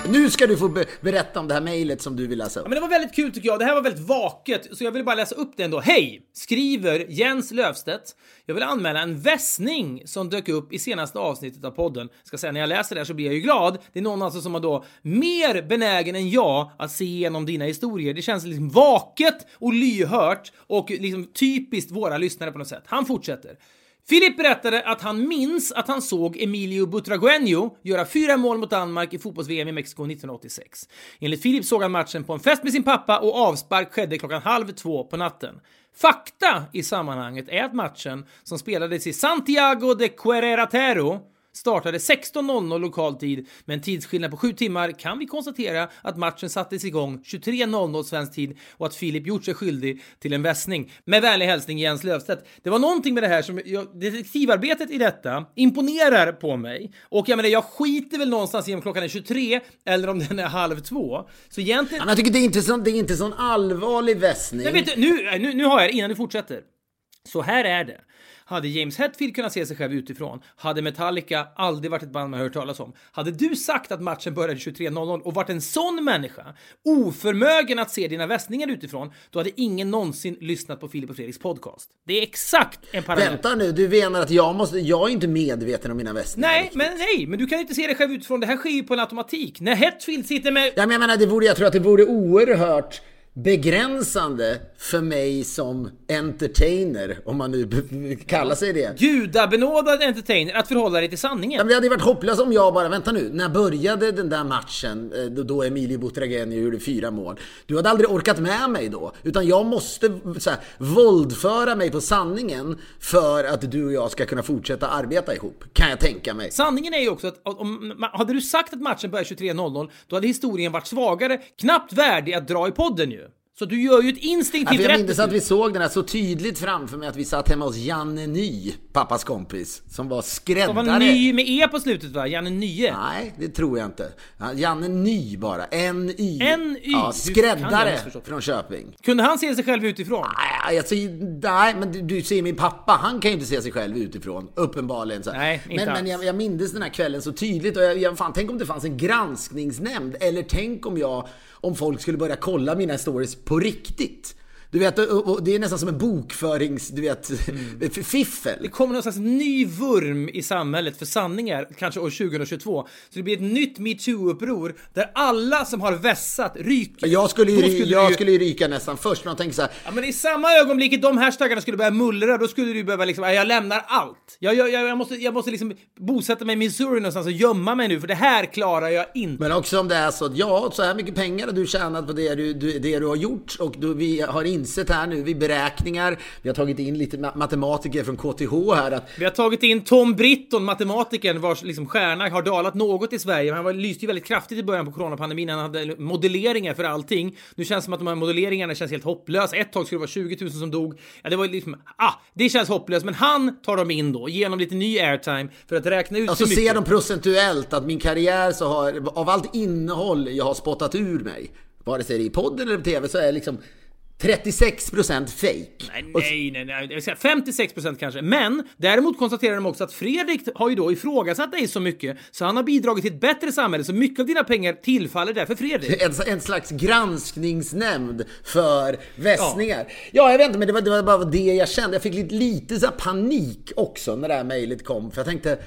Nu ska du få be- berätta om det här mejlet som du vill läsa upp. Ja, men det var väldigt kul tycker jag. Det här var väldigt vaket, så jag vill bara läsa upp det ändå. Hej! Skriver Jens Löfstedt. Jag vill anmäla en vässning som dök upp i senaste avsnittet av podden. Ska säga, när jag läser det här så blir jag ju glad. Det är någon alltså som har då mer benägen än jag att se igenom dina historier. Det känns liksom vaket och lyhört och liksom typiskt våra lyssnare på något sätt. Han fortsätter. Filip berättade att han minns att han såg Emilio Butragueño göra fyra mål mot Danmark i fotbolls-V M i Mexiko nittonhundraåttiosex. Enligt Filip såg han matchen på en fest med sin pappa och avspark skedde klockan halv två på natten. Fakta i sammanhanget är att matchen, som spelades i Santiago de Querétaro, startade sexton noll noll lokal tid med en tidsskillnad på sju timmar, kan vi konstatera att matchen sattes igång tjugotre noll noll svensk tid och att Filip gjort sig skyldig till en vässning. Med vänlig hälsning Jens Löfstedt. Det var någonting med det här som jag, detektivarbetet i detta imponerar på mig. Och jag menar, jag skiter väl någonstans i om klockan är tjugotre eller om den är halv två. Så egentligen... Ja, men jag tycker det är inte sån, det är inte sån allvarlig vässning. Nej, vet du, nu, nu, nu har jag det innan du fortsätter. Så här är det. Hade James Hetfield kunnat se sig själv utifrån, hade Metallica aldrig varit ett band man hört talas om. Hade du sagt att matchen började tjugotre noll noll och varit en sån människa, oförmögen att se dina västningar utifrån, då hade ingen någonsin lyssnat på Filip och Fredriks podcast. Det är exakt en parallell. Vänta nu, du menar att jag måste, jag är inte medveten om mina västningar. Nej, men nej, men du kan inte se dig själv utifrån. Det här sker ju på en automatik. När Hetfield sitter med... Ja, men jag menar, det vore, jag tror att det vore oerhört begränsande för mig som entertainer, om man nu b- kallar sig det. Gudabenådad entertainer, att förhålla dig till sanningen. Ja, men det hade varit hopplöst om jag bara, vänta nu, när började den där matchen då, då Emilio Butragueño gjorde fyra mål? Du hade aldrig orkat med mig då, utan jag måste så här, våldföra mig på sanningen för att du och jag ska kunna fortsätta arbeta ihop, kan jag tänka mig. Sanningen är ju också att om, hade du sagt att matchen började tjugotre noll noll, då hade historien varit svagare, knappt värdig att dra i podden ju. Så du gör ju ett instinktivt ja, rätt. Jag minns att vi såg den här så tydligt framför mig, att vi satt hemma hos Janne Ny, pappas kompis, som var skräddare. Som var ny med E på slutet, va? Janne Nye. Nej, det tror jag inte. Ja, Janne Ny bara, N Y. N Y. Ja, skräddare från Köping. Kunde han se sig själv utifrån? Nej, alltså, nej, men du, du ser min pappa, han kan ju inte se sig själv utifrån, uppenbarligen. Så. Nej, inte men men jag, jag minns den här kvällen så tydligt, och jag, jag, fan, tänk om det fanns en granskningsnämnd, eller tänk om jag, om folk skulle börja kolla mina stories på riktigt. Du vet, och, och det är nästan som en bokförings, du vet, mm. fiffel. Det kommer någon slags ny vurm i samhället för sanningar, kanske år tjugohundratjugotvå. Så det blir ett nytt MeToo-uppror där alla som har vässat ryker. Jag skulle ju, skulle jag ju... skulle ju ryka nästan först, men jag tänker så här. Ja, men i samma ögonblick de här staggarna skulle börja mullra, då skulle du behöva liksom, jag lämnar allt. Jag, jag, jag måste, jag måste liksom bosätta mig i Missouri någonstans och gömma mig nu, för det här klarar jag inte. Men också om det är så att, ja, så här mycket pengar har du tjänat på det du, du, det du har gjort, och du, vi har insett här nu vid beräkningar, vi har tagit in lite matematiker från K T H här, att vi har tagit in Tom Britton, matematikern vars liksom stjärna har dalat något i Sverige. Han var lyste ju väldigt kraftigt i början på coronapandemin. Han hade modelleringar för allting. Nu känns det som att de här modelleringarna känns helt hopplösa. Ett tag skulle det vara tjugo tusen som dog. Ja, det var liksom, ah, det känns hopplöst. Men han tar dem in då, genom lite ny airtime för att räkna ut. Alltså hur mycket. Ser de procentuellt att min karriär, så har, av allt innehåll jag har spottat ur mig, vare sig det är i podden eller på tv, så är det liksom trettiosex procent fake. Nej, nej, nej, nej. Jag vill säga femtiosex procent kanske. Men däremot konstaterar de också att Fredrik har ju då ifrågasatt dig så mycket, så han har bidragit till ett bättre samhälle, så mycket av dina pengar tillfaller därför Fredrik. En, en slags granskningsnämnd för västningar. Ja. ja, jag vet inte, men det var, det var bara det jag kände. Jag fick lite, lite så här panik också när det här mejlet kom, för jag tänkte,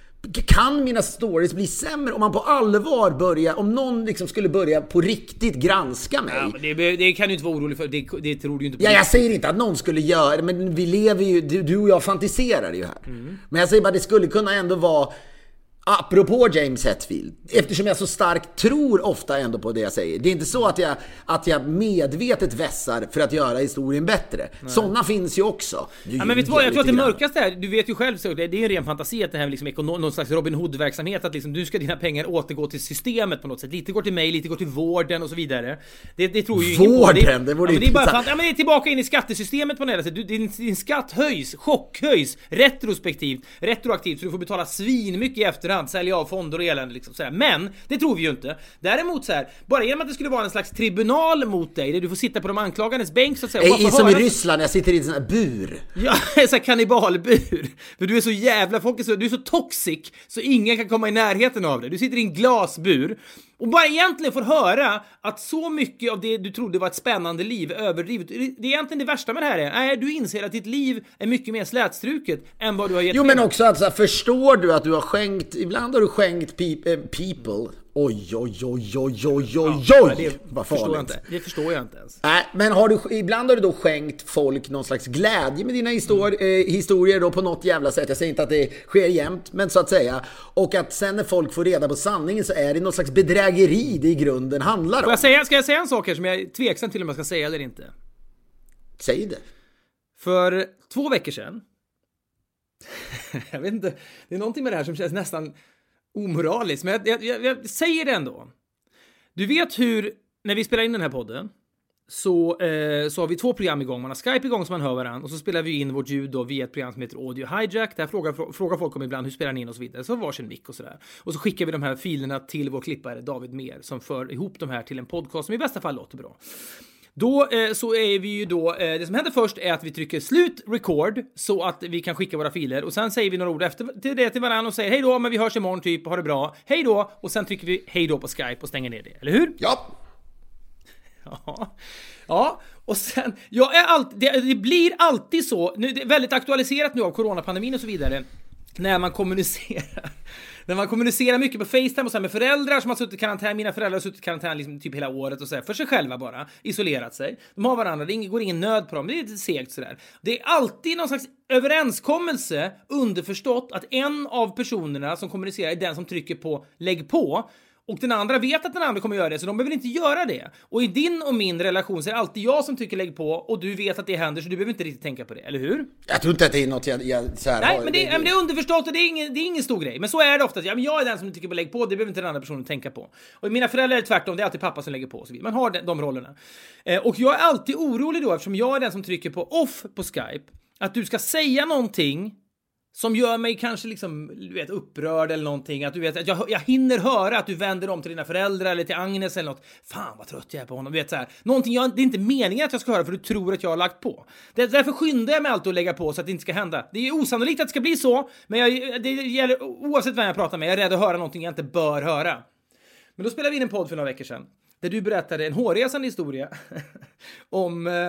kan mina stories bli sämre om man på allvar börjar, om någon liksom skulle börja på riktigt granska mig? Ja, men det, det kan du inte vara orolig för, det, det tror du ju inte på. Ja, jag säger inte att någon skulle göra, men vi lever ju, du, du och jag fantiserar ju här. Mm. Men jag säger bara, det skulle kunna ändå vara, apropå James Hetfield, eftersom jag så starkt tror ofta ändå på det jag säger. Det är inte så att jag, att jag medvetet vässar för att göra historien bättre. Nej. Sådana finns ju också. Ja, men vet du vad, jag tror att det mörkaste är, du vet ju själv, så det är en ren fantasi att det här liksom ekonom, någon slags Robin Hood-verksamhet, att liksom du ska dina pengar återgå till systemet på något sätt. Lite går till mig, lite går till vården och så vidare. Det, det tror ju ingen på. Vården, det vore ja, det är bara fant- ja, men det är tillbaka in i skattesystemet på något sätt. Du, din, din skatt höjs, chockhöjs, retrospektivt, retroaktivt, så du får betala svin mycket i efterhand, sälja av fonder och elände liksom, så här. Men det tror vi ju inte. Däremot så här, bara genom att det skulle vara en slags tribunal mot dig där du får sitta på de anklagandes bänk så att säga. Ej, som i Ryssland, jag sitter i en sån här bur. Ja, en sån här kannibalbur. För du är så jävla, folk är så, du är så toxic så ingen kan komma i närheten av dig. Du sitter i en glasbur Och bara egentligen får höra att så mycket av det du trodde var ett spännande liv är överdrivet. Det är egentligen det värsta med det här är, nej, du inser att ditt liv är mycket mer slätstruket än vad du har gett. Jo, men också alltså, förstår du att du har skänkt, ibland har du skänkt pe- äh, people. Oj, oj, oj, oj, oj, oj, ja, oj. Det vad förstår jag farligt. inte. Det förstår jag inte ens. Nej, men har du, ibland har du då skänkt folk någon slags glädje med dina histor- mm. eh, historier då på något jävla sätt. Jag säger inte att det sker jämt, men så att säga. Och att sen när folk får reda på sanningen så är det någon slags bedrägeri det i grunden handlar om. Får jag säga, ska jag säga en sak här som jag är tveksam till om jag ska säga eller inte? Säg det. För två veckor sedan jag vet inte, det är någonting med det här som känns nästan omoraliskt, men jag, jag, jag säger det ändå. Du vet hur, när vi spelar in den här podden så, eh, så har vi två program igång. Man har Skype igång så man hör varandra, och så spelar vi in vårt ljud då via ett program som heter Audio Hijack. Där frågar, frågar folk om ibland hur spelar ni in och så vidare. Så varsin mick och sådär. Och så skickar vi de här filerna till vår klippare David Mer som för ihop de här till en podcast som i bästa fall låter bra. Då eh, så är vi ju då, eh, det som händer först är att vi trycker slut record så att vi kan skicka våra filer, och sen säger vi några ord efter till det till varandra och säger hej då, men vi hörs imorgon typ, ha det bra, hej då, och sen trycker vi hej då på Skype och stänger ner det, eller hur? Ja. Ja. Ja, och sen, jag är alltid, det, det blir alltid så, nu det är väldigt aktualiserat nu av coronapandemin och så vidare, när man kommunicerar. När man kommunicerar mycket på FaceTime och så här med föräldrar som har suttit i karantän. Mina föräldrar har suttit i karantän liksom typ hela året och så här, för sig själva bara, isolerat sig. De har varandra, det går ingen nöd på dem, det är lite segt sådär. Det är alltid någon slags överenskommelse, underförstått, att en av personerna som kommunicerar är den som trycker på lägg på. Och den andra vet att den andra kommer göra det, så de behöver inte göra det. Och i din och min relation så är det alltid jag som tycker lägg på, och du vet att det händer, så du behöver inte riktigt tänka på det, eller hur? Jag tror inte att det är något jag, jag så här, Nej, har, men det, det, det, det är underförstått och det är, ingen, det är ingen stor grej. Men så är det ofta. Ja, men jag är den som tycker på lägg på, det behöver inte den andra personen tänka på. Och mina föräldrar är tvärtom, det är alltid pappa som lägger på och så vidare. Man har de, de rollerna. Eh, och jag är alltid orolig då, eftersom jag är den som trycker på off på Skype, att du ska säga någonting som gör mig kanske liksom, du vet, upprörd eller någonting. Att du vet, att jag, jag hinner höra att du vänder om till dina föräldrar eller till Agnes eller något. Fan vad trött jag är på honom. Du vet så här. Någonting jag, det är inte meningen att jag ska höra för du tror att jag har lagt på. Det, därför skyndar jag mig alltid att lägga på så att det inte ska hända. Det är osannolikt att det ska bli så. Men jag, det gäller oavsett vem jag pratar med. Jag är rädd att höra någonting jag inte bör höra. Men då spelade vi in en podd för några veckor sedan. Där du berättade en hårresande historia. om... Eh,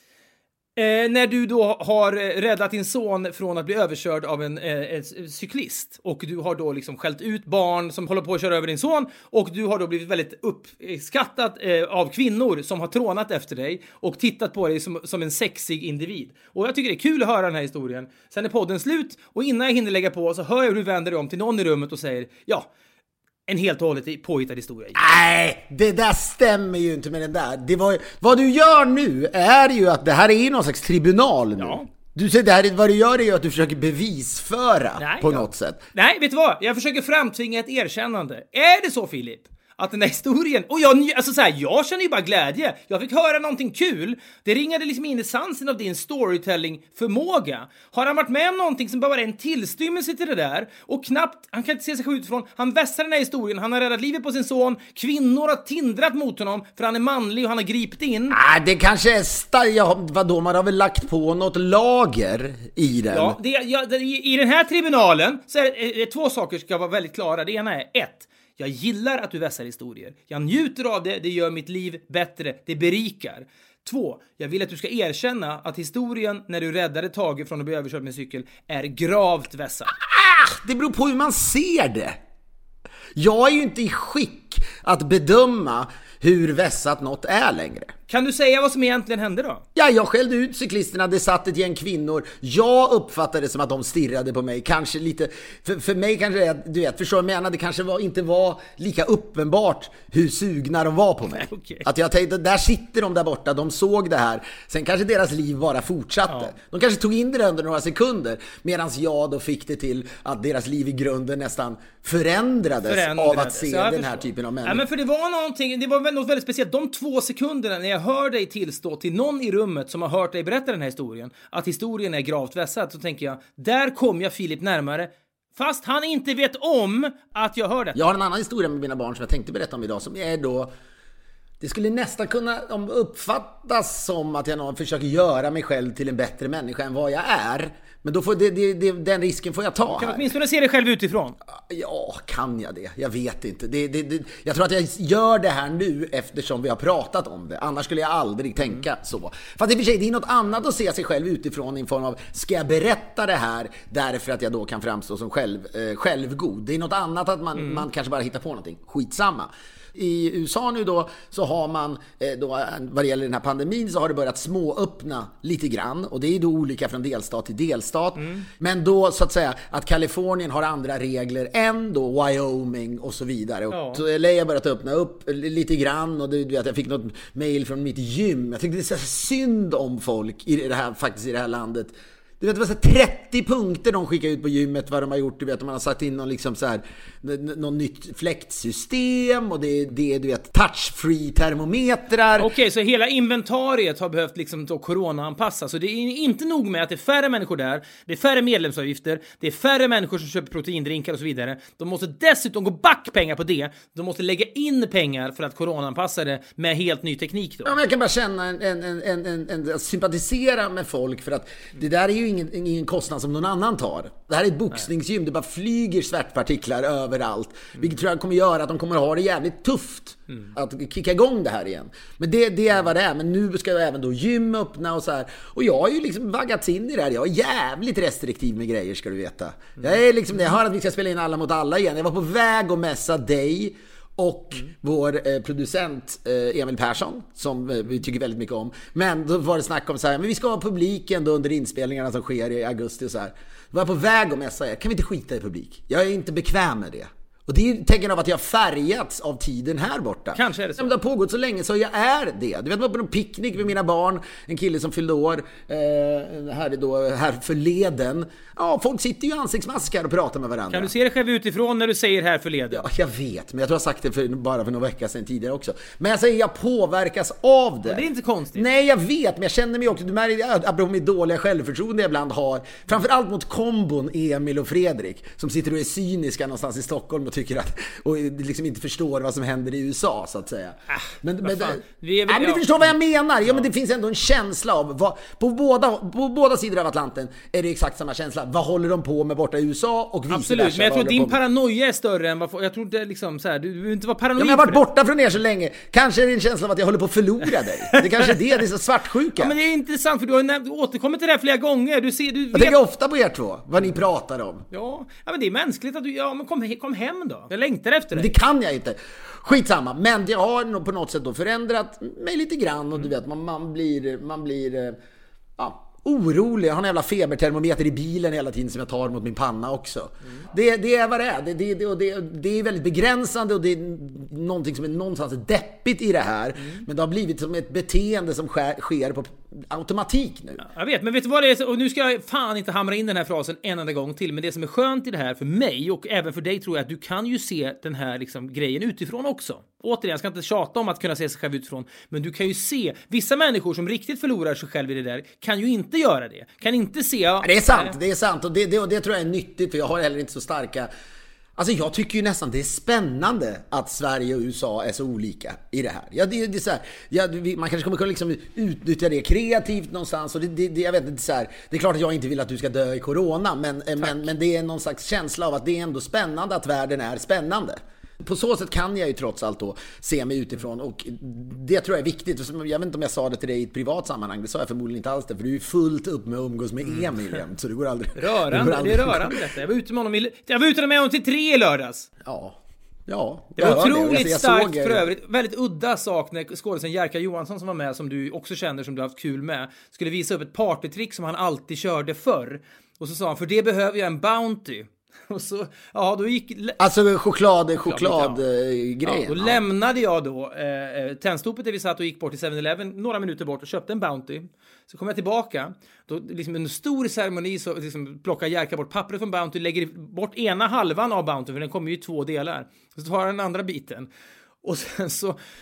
Eh, när du då har räddat din son från att bli överkörd av en eh, cyklist, och du har då liksom skällt ut barn som håller på att köra över din son, och du har då blivit väldigt uppskattad eh, av kvinnor som har trånat efter dig och tittat på dig som, som en sexig individ. Och jag tycker det är kul att höra den här historien. Sen är podden slut, och innan jag hinner lägga på så hör jag hur du vänder dig om till någon i rummet och säger ja, en helt och hållet påhittad historia. Nej, det där stämmer ju inte med den där. Det var, vad du gör nu är ju att det här är ju någon slags tribunal nu. Ja. Du säger det här, vad du gör är ju att du försöker bevisföra Nej, på ja. något sätt. Nej, vet du vad? Jag försöker framtvinga ett erkännande. Är det så, Filip? Att den där historien, och jag, alltså så här, jag känner ju bara glädje. Jag fick höra någonting kul. Det ringade liksom in i essensen av din storytelling-förmåga. Har han varit med om någonting som bara var en tillstymmelse till det där, och knappt, han kan inte se sig ut från, han vässar den här historien, han har räddat livet på sin son, kvinnor har tindrat mot honom för han är manlig och han har gripit in. Nej, det kanske är starkt, ja, vadå, man har väl lagt på något lager i den. Ja, det, ja det, i, i den här tribunalen så är det, är två saker ska vara väldigt klara. Det ena är ett. Jag gillar att du vässar historier. Jag njuter av det, det gör mitt liv bättre, det berikar. Två, jag vill att du ska erkänna att historien när du räddade Tage från att bli överkörd med cykel är gravt vässad. Ah, det beror på hur man ser det. Jag är ju inte i skick att bedöma hur vässat något är längre. Kan du säga vad som egentligen hände då? Ja, jag skällde ut cyklisterna, det satt ett gäng kvinnor. Jag uppfattade det som att de stirrade på mig. Kanske lite, för, för mig kanske det, du vet, förstår jag menar, det kanske var, inte var lika uppenbart hur sugna de var på mig. Okay. Att jag tänkte, där sitter de där borta, de såg det här. Sen kanske deras liv bara fortsatte. Ja. De kanske tog in det under några sekunder, medan jag då fick det till att deras liv i grunden nästan förändrades, förändrades. av att se den här förstår. typen av människor. Ja, men för det var någonting, det var något väldigt speciellt. De två sekunderna när jag hör dig tillstå till någon i rummet som har hört dig berätta den här historien att historien är gravt vässad, så tänker jag, där kom jag Filip närmare, fast han inte vet om att jag hör det. Jag har en annan historia med mina barn som jag tänkte berätta om idag, som är då Det skulle nästan kunna uppfattas som att jag någon försöker göra mig själv till en bättre människa än vad jag är. Men då får det, det, det, den risken får jag ta. Kan du åtminstone se dig själv utifrån? Ja, kan jag det? Jag vet inte. Det, det, det, jag tror att jag gör det här nu eftersom vi har pratat om det. Annars skulle jag aldrig tänka mm. så. Fast i och för sig, det är något annat att se sig själv utifrån i form av, ska jag berätta det här därför att jag då kan framstå som själv, eh, självgod? Det är något annat att man, mm. man kanske bara hittar på någonting. Skitsamma. I U S A nu då så har man eh, då, vad det gäller den här pandemin så har det börjat småöppna lite grann och det är då olika från delstat till delstat mm. men då så att säga att Kalifornien har andra regler än då Wyoming och så vidare och ja. L A har börjat öppna upp lite grann och du vet jag fick något mail från mitt gym. Jag tyckte det är så synd om folk i det här, faktiskt i det här landet. Du vet, det var så trettio punkter de skickar ut på gymmet vad de har gjort. Du vet, man har satt in någon, liksom så här, någon nytt fläktsystem och det, det är du vet, touch-free termometrar. Okej, okay, så hela inventariet har behövt liksom då corona-anpassa. Så det är inte nog med att det är färre människor där, det är färre medlemsavgifter, det är färre människor som köper proteindrinkar och så vidare. De måste dessutom gå back pengar på det. De måste lägga in pengar för att corona-anpassa det med helt ny teknik då. Ja, men jag kan bara känna en, en, en, en, en, en sympatisera med folk för att det där är ju Ingen, ingen kostnad som någon annan tar. Det här är ett boxningsgym. Det bara flyger svärtpartiklar överallt. Mm. Vilket tror jag kommer göra att de kommer ha det jävligt tufft mm. att kicka igång det här igen. Men det, det är vad det är. Men nu ska jag även då gym öppna och så här. Och jag har ju liksom vaggats in i det här. Jag är jävligt restriktiv med grejer, ska du veta. Mm. Jag är liksom, jag hör att vi ska spela in Alla mot alla igen. Jag var på väg att mässa dig och mm. vår eh, producent eh, Emil Persson som eh, vi tycker väldigt mycket om. Men då var det snack om så här, men vi ska ha publiken då under inspelningarna som sker i augusti och så här. Då var jag på väg att mässa er. Kan vi inte skita i publik? Jag är inte bekväm med det. Och det är ju tecken av att jag färgats av tiden här borta. Kanske är det så. Det har pågått så länge så jag är det. Du vet, man var på en picknick med mina barn. En kille som fyllde år. Eh, här är då här förleden. Ja, folk sitter ju i ansiktsmaskar och pratar med varandra. Kan du se dig själv utifrån när du säger här förleden? Ja, jag vet. Men jag tror jag har sagt det för, bara för några veckor sedan tidigare också. Men jag säger, jag påverkas av det. Men det är inte konstigt. Nej, jag vet. Men jag känner mig också, du märker apropå mitt dåliga självförtroende jag ibland har. Framförallt mot kombon Emil och Fredrik. Som sitter och är cyniska någonstans i Stockholm och tycker att och liksom inte förstår vad som händer i U S A så att säga. Ah, men men, det, vi är väl, ja, men du förstår vad jag menar. Ja, ja, men det finns ändå en känsla av vad, på båda på båda sidor av Atlanten är det exakt samma känsla. Vad håller de på med borta i U S A och vice Absolut, versa, men jag tror att din på... paranoia är större än vad jag tror det liksom så här, du vill inte vara paranoid. Ja, men jag har varit borta från er så länge. Kanske är det en känsla av att jag håller på att förlora dig. Det kanske är det, det är så svartsjuka. Ja, men det är intressant för du har nämnt, du återkommit till det här flera gånger. Du ser du vet... Jag tänker ofta på er två, vad ni pratar om. Ja, ja men det är mänskligt att du ja men kom kom hem då. Jag längtar efter dig. Det kan jag inte. Skitsamma, men det har nog på något sätt då förändrat mig lite grann och du vet man, man blir man blir ja, orolig. Jag har en jävla febertermometer i bilen hela tiden som jag tar mot min panna också. Mm. Det, det är vad det är. Det, det, det, det, det är väldigt begränsande och det är någonting som är någonstans deppigt i det här. Mm. Men det har blivit som ett beteende som sker, sker på automatik nu. Jag vet, men vet du vad det är? Och nu ska jag fan inte hamra in den här frasen en enda gång till. Men det som är skönt i det här för mig och även för dig tror jag att du kan ju se den här liksom, grejen utifrån också. Återigen, jag ska inte tjata om att kunna se sig själv utifrån. Men du kan ju se, vissa människor som riktigt förlorar sig själv i det där kan ju inte göra det. Kan inte se... Ja, det är sant, det är sant. Och det, det, och det tror jag är nyttigt för jag har heller inte så starka... Alltså jag tycker ju nästan det är spännande att Sverige och U S A är så olika i det här. Ja, det, det är så här, ja, man kanske kommer kunna liksom utnyttja det kreativt någonstans. Och det, det, det, jag vet inte, så här, det är klart att jag inte vill att du ska dö i corona. Men, men, men det är någon slags känsla av att det är ändå spännande att världen är spännande. På så sätt kan jag ju trots allt då se mig utifrån och det tror jag är viktigt. Jag vet inte om jag sa det till dig i ett privat sammanhang. Det sa jag förmodligen inte alls det, för du är fullt upp med att umgås med Emil mm. så det går aldrig. Rörande, det, aldrig. Det är rörande detta. Jag var ute med honom i, jag var ute med honom till tre i lördags. Ja. Ja, det var otroligt det. Jag starkt för övrigt. Väldigt udda sak när skådespelaren Jerka Johansson som var med, som du också känner, som du har haft kul med, skulle visa upp ett partytrick som han alltid körde förr. Och så sa han, för det behöver jag en Bounty. Och så, ja, då gick... Alltså choklad, choklad ja. grejen. Ja, då ja. lämnade jag då eh, tändstopet där vi satt och gick bort till seven eleven några minuter bort och köpte en Bounty. Så kom jag tillbaka. Då liksom en stor ceremoni så liksom plockar Jerka bort pappret från Bounty, lägger bort ena halvan av Bounty, för den kommer ju i två delar. Så tar han den andra biten. Och sen så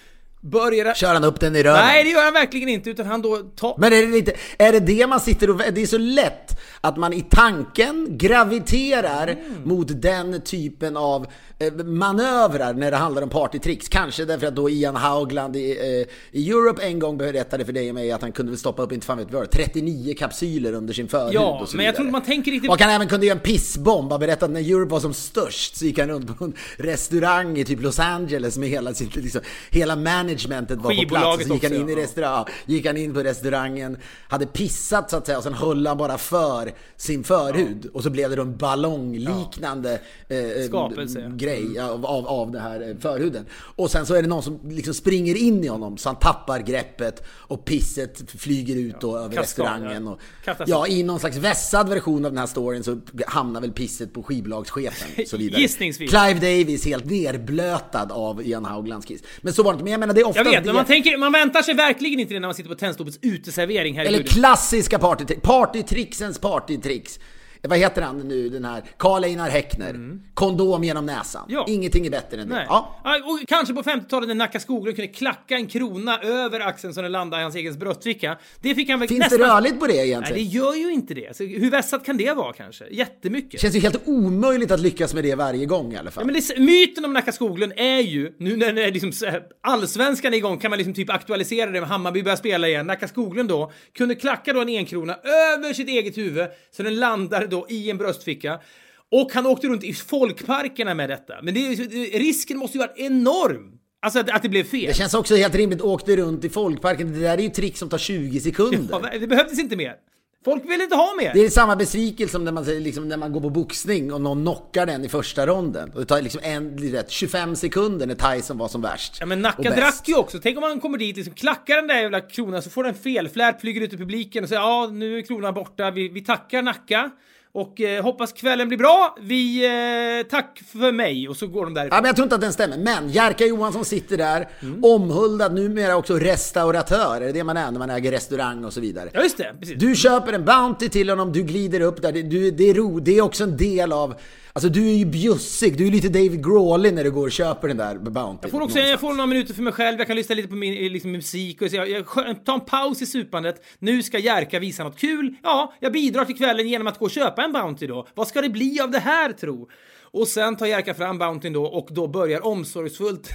börjar... Kör han upp den i röven? Nej, det gör han verkligen inte, utan han då tar... Men är det inte, är det det man sitter och... Det är så lätt att man i tanken graviterar mm. mot den typen av eh, manövrar när det handlar om partytricks. Kanske därför att då Ian Haugland i, eh, i Europe en gång berättade för dig och mig att han kunde väl stoppa upp, inte fan vet vad, trettionio kapsyler under sin förhud. Ja, och så men jag tror man tänker riktigt... Och han även kunde göra en pissbomb. Han berättade att när Europe var som störst så gick han runt på en restaurang i typ Los Angeles med hela sitt, liksom, hela managementet var på plats. Och så gick han in i restaurang, gick han in på restaurangen, hade pissat så att säga, och sen höll han bara för sin förhud. Ja. Och så blev det då en ballongliknande ja. eh, skapelse grej av, av, av det här förhuden. Och sen så är det någon som liksom springer in i honom så han tappar greppet och pisset flyger ut då, ja. över Kaskad, restaurangen. Och, ja, i någon slags vässad version av den här storyn så hamnar väl pisset på skivbolagschefen. Så vidare. Gissningsvis. Clive Davis helt nerblötad av Ian Hauglands kiss. Men så var det inte. Men jag menar, det är ofta... Jag vet, det... men man, tänker, man väntar sig verkligen inte det när man sitter på Tennstopets uteservering här. Eller i klassiska partytricks. Partytricksens partytricks. Vad heter han nu, den här Karl-Einar Häckner? Mm. Kondom genom näsan. Ja. Ingenting är bättre än det. Nej. Ja. Och kanske på femtiotalet när Nacka Skoglund kunde klacka en krona över axeln så den landade i hans egen bröstficka. Det fick han väl. Finns nästan... det rörligt på det egentligen? Nej, det gör ju inte det. Så hur vässat kan det vara kanske? Jättemycket. Det känns ju helt omöjligt att lyckas med det varje gång i alla fall. Ja, men det, myten om Nacka Skoglund är ju, nu när det är liksom allsvenskan är igång kan man liksom typ aktualisera det med Hammarby börjar spela igen. Nacka Skoglund då kunde klacka då en enkrona över sitt eget huvud så den landar då i en bröstficka. Och han åkte runt i folkparkerna med detta. Men det, risken måste ju vara enorm. Alltså att, att det blev fel. Det känns också helt rimligt. Åkte runt i folkparken. Det där är ju trick som tar tjugo sekunder. Ja, det behövdes inte mer. Folk vill inte ha mer. Det är samma besvikelse som när man, liksom, när man går på boxning och någon knockar den i första ronden. Och det tar liksom en, rätt, tjugofem sekunder när Tyson var som värst. Ja, men Nacka drack ju också. Tänk om man kommer dit, liksom, klackar den där jävla kronan så får den felflärt, flyger ut i publiken och säger ja, nu är kronan borta. Vi, vi tackar Nacka. Och eh, hoppas kvällen blir bra. Vi, eh, tack för mig. Och så går de där. Ja, men jag tror inte att den stämmer. Men Jerka Johansson sitter där. Mm. Omhuldad, numera också restauratör. Är det det man är när man äger restaurang och så vidare. Ja, just det. Precis. Du köper en Bounty till honom. Du glider upp där. Du, det, är ro, det är också en del av... Alltså du är ju bjussig. Du är lite David Grawley när du går och köper den där Bounty. Jag får också jag får några minuter för mig själv. Jag kan lyssna lite på min liksom, musik. Och så jag, jag tar en paus i supandet. Nu ska Jerka visa något kul. Ja, jag bidrar till kvällen genom att gå och köpa en Bounty då. Vad ska det bli av det här, tro? Och sen tar Jerka fram Bounty då och då börjar omsorgsfullt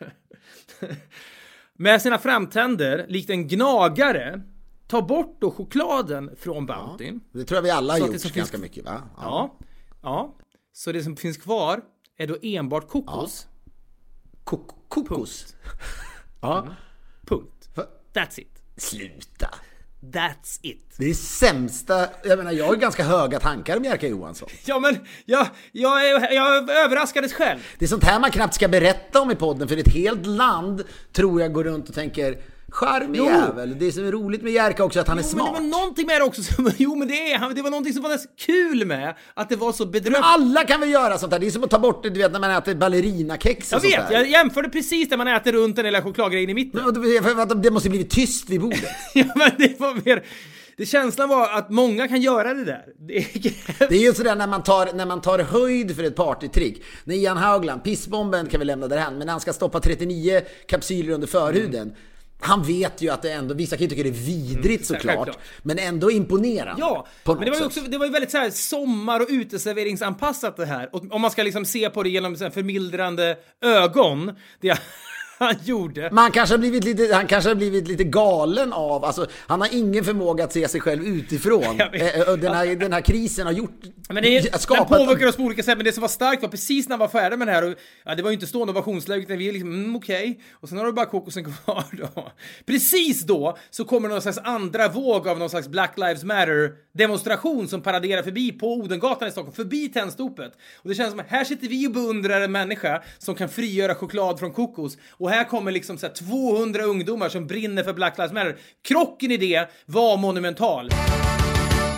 med sina framtänder, likt en gnagare, ta bort då chokladen från Bounty. Ja, det tror jag vi alla har gjort ganska finns... mycket, va? Ja. ja, ja. Så det som finns kvar är då enbart kokos. Ja. Kok- kokos? Ja. Mm. Punkt. That's it. Sluta. That's it. Det är sämsta. Jag menar, jag har ganska höga tankar om Jerka Johansson. Ja, men jag, jag, är, jag överraskades själv. Det är sånt här man knappt ska berätta om i podden. För ett helt land tror jag går runt och tänker... Charmig jävel. Det som är roligt med Jerka också att han jo, är smart. Men det var någonting med det också som, jo men det är det var någonting som var nästan kul med att det var så bedrövligt. Alla kan väl göra sånt här. Det är som att ta bort det, du vet, när man äter ballerinakex och jag sånt vet, där. Jag jämförde precis när man äter runt den lilla chokladgrejen i mitten. Men, det måste bli tyst vid bordet. Ja, men det var mer det känslan var att många kan göra det där. Det är, det är ju sådär när man tar när man tar höjd för ett partytrick. När Ian Haugland, pissbomben kan vi lämna därhän, men när han ska stoppa trettionio kapsyler under förhuden. Mm. Han vet ju att det ändå, vissa kan ju tycka det är vidrigt mm, såklart, självklart. Men ändå imponerande. Ja, men det var ju också, det var ju väldigt så här sommar- och uteserveringsanpassat det här. Och om man ska liksom se på det genom så här förmildrande ögon, det han gjorde. Man kanske har blivit lite, han kanske har blivit lite galen av, alltså han har ingen förmåga att se sig själv utifrån. Den här, den här krisen har gjort, men det är, skapat, den påverkar oss på olika sätt, men det som var starkt var precis när han var färdig med det här, och, ja, det var ju inte stående ovationsläge, utan vi är liksom, mm, okej, okay. Och sen har du bara kokosen kvar då. Precis då så kommer någon slags andra våg av någon slags Black Lives Matter demonstration som paraderar förbi på Odengatan i Stockholm, förbi Tennstopet. Och det känns som att här sitter vi och beundrar en människa som kan frigöra choklad från kokos. Och här kommer liksom så här tvåhundra ungdomar som brinner för Black Lives Matter. Krocken i det var monumental.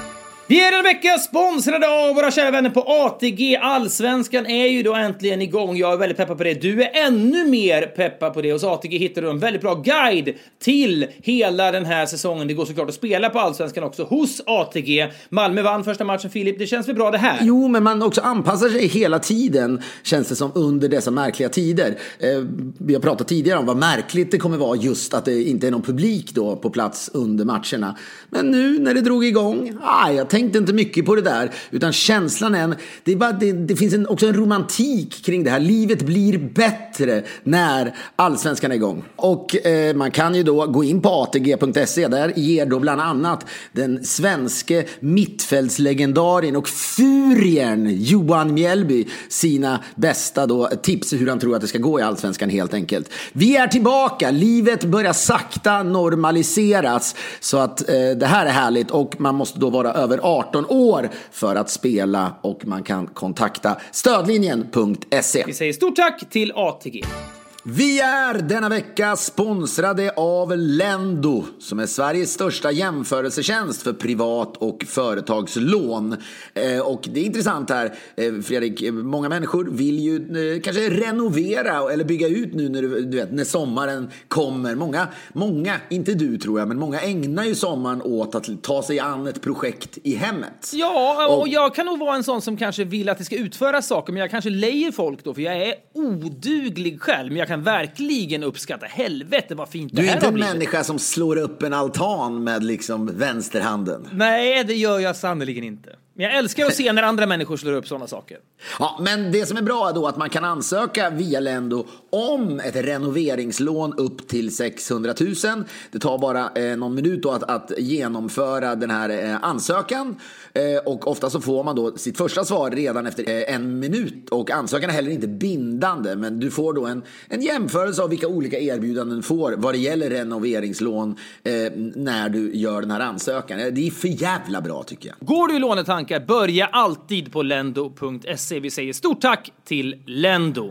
Vi är den vecka sponsrade av våra kära vänner på A T G. Allsvenskan är ju då äntligen igång. Jag är väldigt peppad på det. Du är ännu mer peppad på det. Hos A T G hittar du en väldigt bra guide till hela den här säsongen. Det går såklart att spela på Allsvenskan också hos A T G. Malmö vann första matchen, Filip. Det känns väl bra det här? Jo, men man också anpassar sig hela tiden, känns det som, under dessa märkliga tider. Eh, vi har pratat tidigare om vad märkligt det kommer vara just att det inte är någon publik då på plats under matcherna. Men nu när det drog igång, ah, jag tänkte inte mycket på det där, utan känslan är en, det, är bara, det, det finns en, också en romantik kring det här. Livet blir bättre när Allsvenskan är igång. Och eh, man kan ju då gå in på A T G punkt se. Där ger då bland annat den svenske mittfältslegendarien och furien Johan Mjällby sina bästa då tips hur han tror att det ska gå i Allsvenskan, helt enkelt. Vi är tillbaka. Livet börjar sakta normaliseras, så att eh, det här är härligt, och man måste då vara över arton år för att spela, och man kan kontakta stödlinjen punkt se. Vi säger stort tack till A T G. Vi är denna vecka sponsrade av Lendo, som är Sveriges största jämförelsetjänst för privat- och företagslån. Eh, och det är intressant här, eh, Fredrik, många människor vill ju eh, kanske renovera eller bygga ut nu när, du, du vet, när sommaren kommer. Många, många, inte du tror jag, men många ägnar ju sommaren åt att ta sig an ett projekt i hemmet. Ja, och, och jag kan nog vara en sån som kanske vill att det ska utföras saker, men jag kanske lejer folk då, för jag är oduglig själv, men jag kan verkligen uppskatta. Helvete vad fint det här har blivit. Du är inte en människa som slår upp en altan med liksom vänsterhanden. Nej, det gör jag sannoliken inte. Men jag älskar att se när andra människor slår upp sådana saker. Ja, men det som är bra är då att man kan ansöka via Lendo om ett renoveringslån upp till sexhundratusen. Det tar bara eh, någon minut då att, att genomföra den här eh, ansökan. Eh, och ofta så får man då sitt första svar redan efter eh, en minut. Och ansökan är heller inte bindande, men du får då en, en jämförelse av vilka olika erbjudanden du får vad det gäller renoveringslån eh, när du gör den här ansökan. Det är för jävla bra, tycker jag. Går du i lånetankar, börja alltid på lendo punkt se. Vi säger stort tack till Lendo.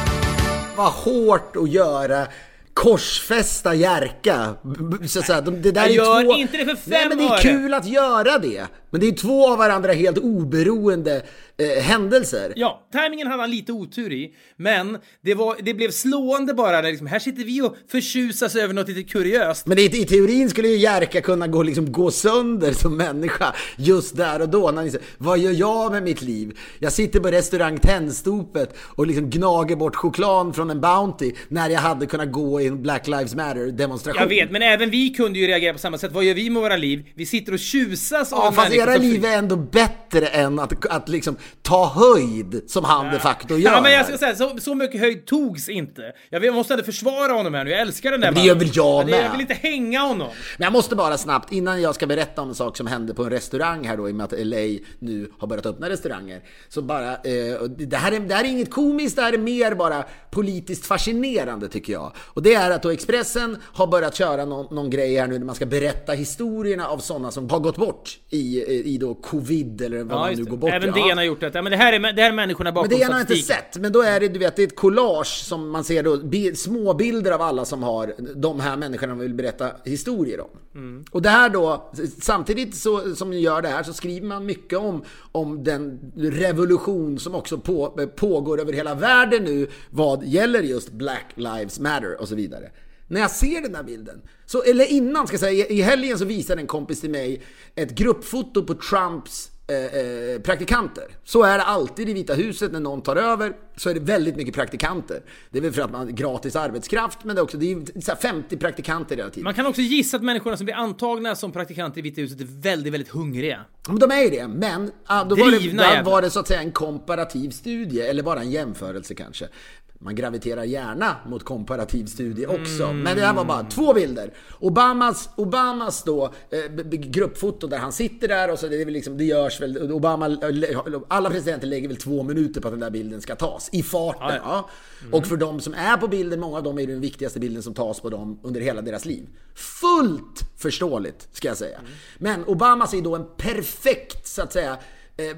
Vad hårt att göra korsfästa Jerka. Så att säga, det där jag är gör två... inte det för fem Nej, men det är öre. kul att göra det. Men det är två av varandra helt oberoende eh, händelser. Ja, timingen hade han lite otur i, men det, var, det blev slående bara. Där liksom, här sitter vi och förtjusas över något lite kuriöst. Men det, i teorin skulle ju Jerka kunna gå, liksom, gå sönder som människa just där och då. När ni säger, vad gör jag med mitt liv? Jag sitter på restaurang Tennstopet och liksom gnager bort choklad från en Bounty när jag hade kunnat gå i en Black Lives Matter demonstration. Jag vet, men även vi kunde ju reagera på samma sätt. Vad gör vi med våra liv? Vi sitter och tjusas ja, av fast era som... liv är ändå bättre än att, att liksom ta höjd som han ja. de facto gör. Ja, men jag ska säga, så, så mycket höjd togs inte. Jag måste ändå försvara honom här nu. Jag älskar den där. Men det gör väl jag med. Jag vill inte hänga honom. Men jag måste bara snabbt, innan jag ska berätta om en sak som hände på en restaurang här då, i och med att L A nu har börjat öppna restauranger. Så bara, eh, det, här är, det här är inget komiskt, det här är mer bara politiskt fascinerande, tycker jag. Och det är att då Expressen har börjat köra någon, någon grej här nu där man ska berätta historierna av sådana som har gått bort i, i då covid eller vad ja, man nu går bort. Även ja. D N har gjort det. Ja, men det här är, det här är människorna bakom statistiken. Men det har jag inte sett. Men då är det, du vet, det är ett collage som man ser då, bi- små bilder av alla som har de här människorna man vill berätta historier om. Mm. Och det här då, samtidigt så, som gör det här, så skriver man mycket om, om den revolution som också på, pågår över hela världen nu vad gäller just Black Lives Matter och så vidare. När jag ser den här bilden, så, eller innan ska jag säga, i helgen så visade en kompis till mig ett gruppfoto på Trumps eh, eh, praktikanter. Så är det alltid i Vita huset när någon tar över, så är det väldigt mycket praktikanter. Det är väl för att man har gratis arbetskraft, men det är också det är så här femtio praktikanter hela tiden. Man kan också gissa att människorna som blir antagna som praktikanter i Vita huset är väldigt, väldigt hungriga. Men de är ju det, men ah, då var det, då var det så att säga en komparativ studie, eller bara en jämförelse kanske. Man graviterar gärna mot komparativ studie också. Mm. Men det här var bara två bilder. Obamas, Obamas då eh, gruppfoto där han sitter där, och så det är väl liksom, det görs väl, Obama, alla presidenter lägger väl två minuter på att den där bilden ska tas i farten. Ja, ja. Mm. Och för de som är på bilden, många av dem är den viktigaste bilden som tas på dem under hela deras liv. Fullt förståeligt, ska jag säga. Mm. Men Obama är då en perfekt, så att säga, eh,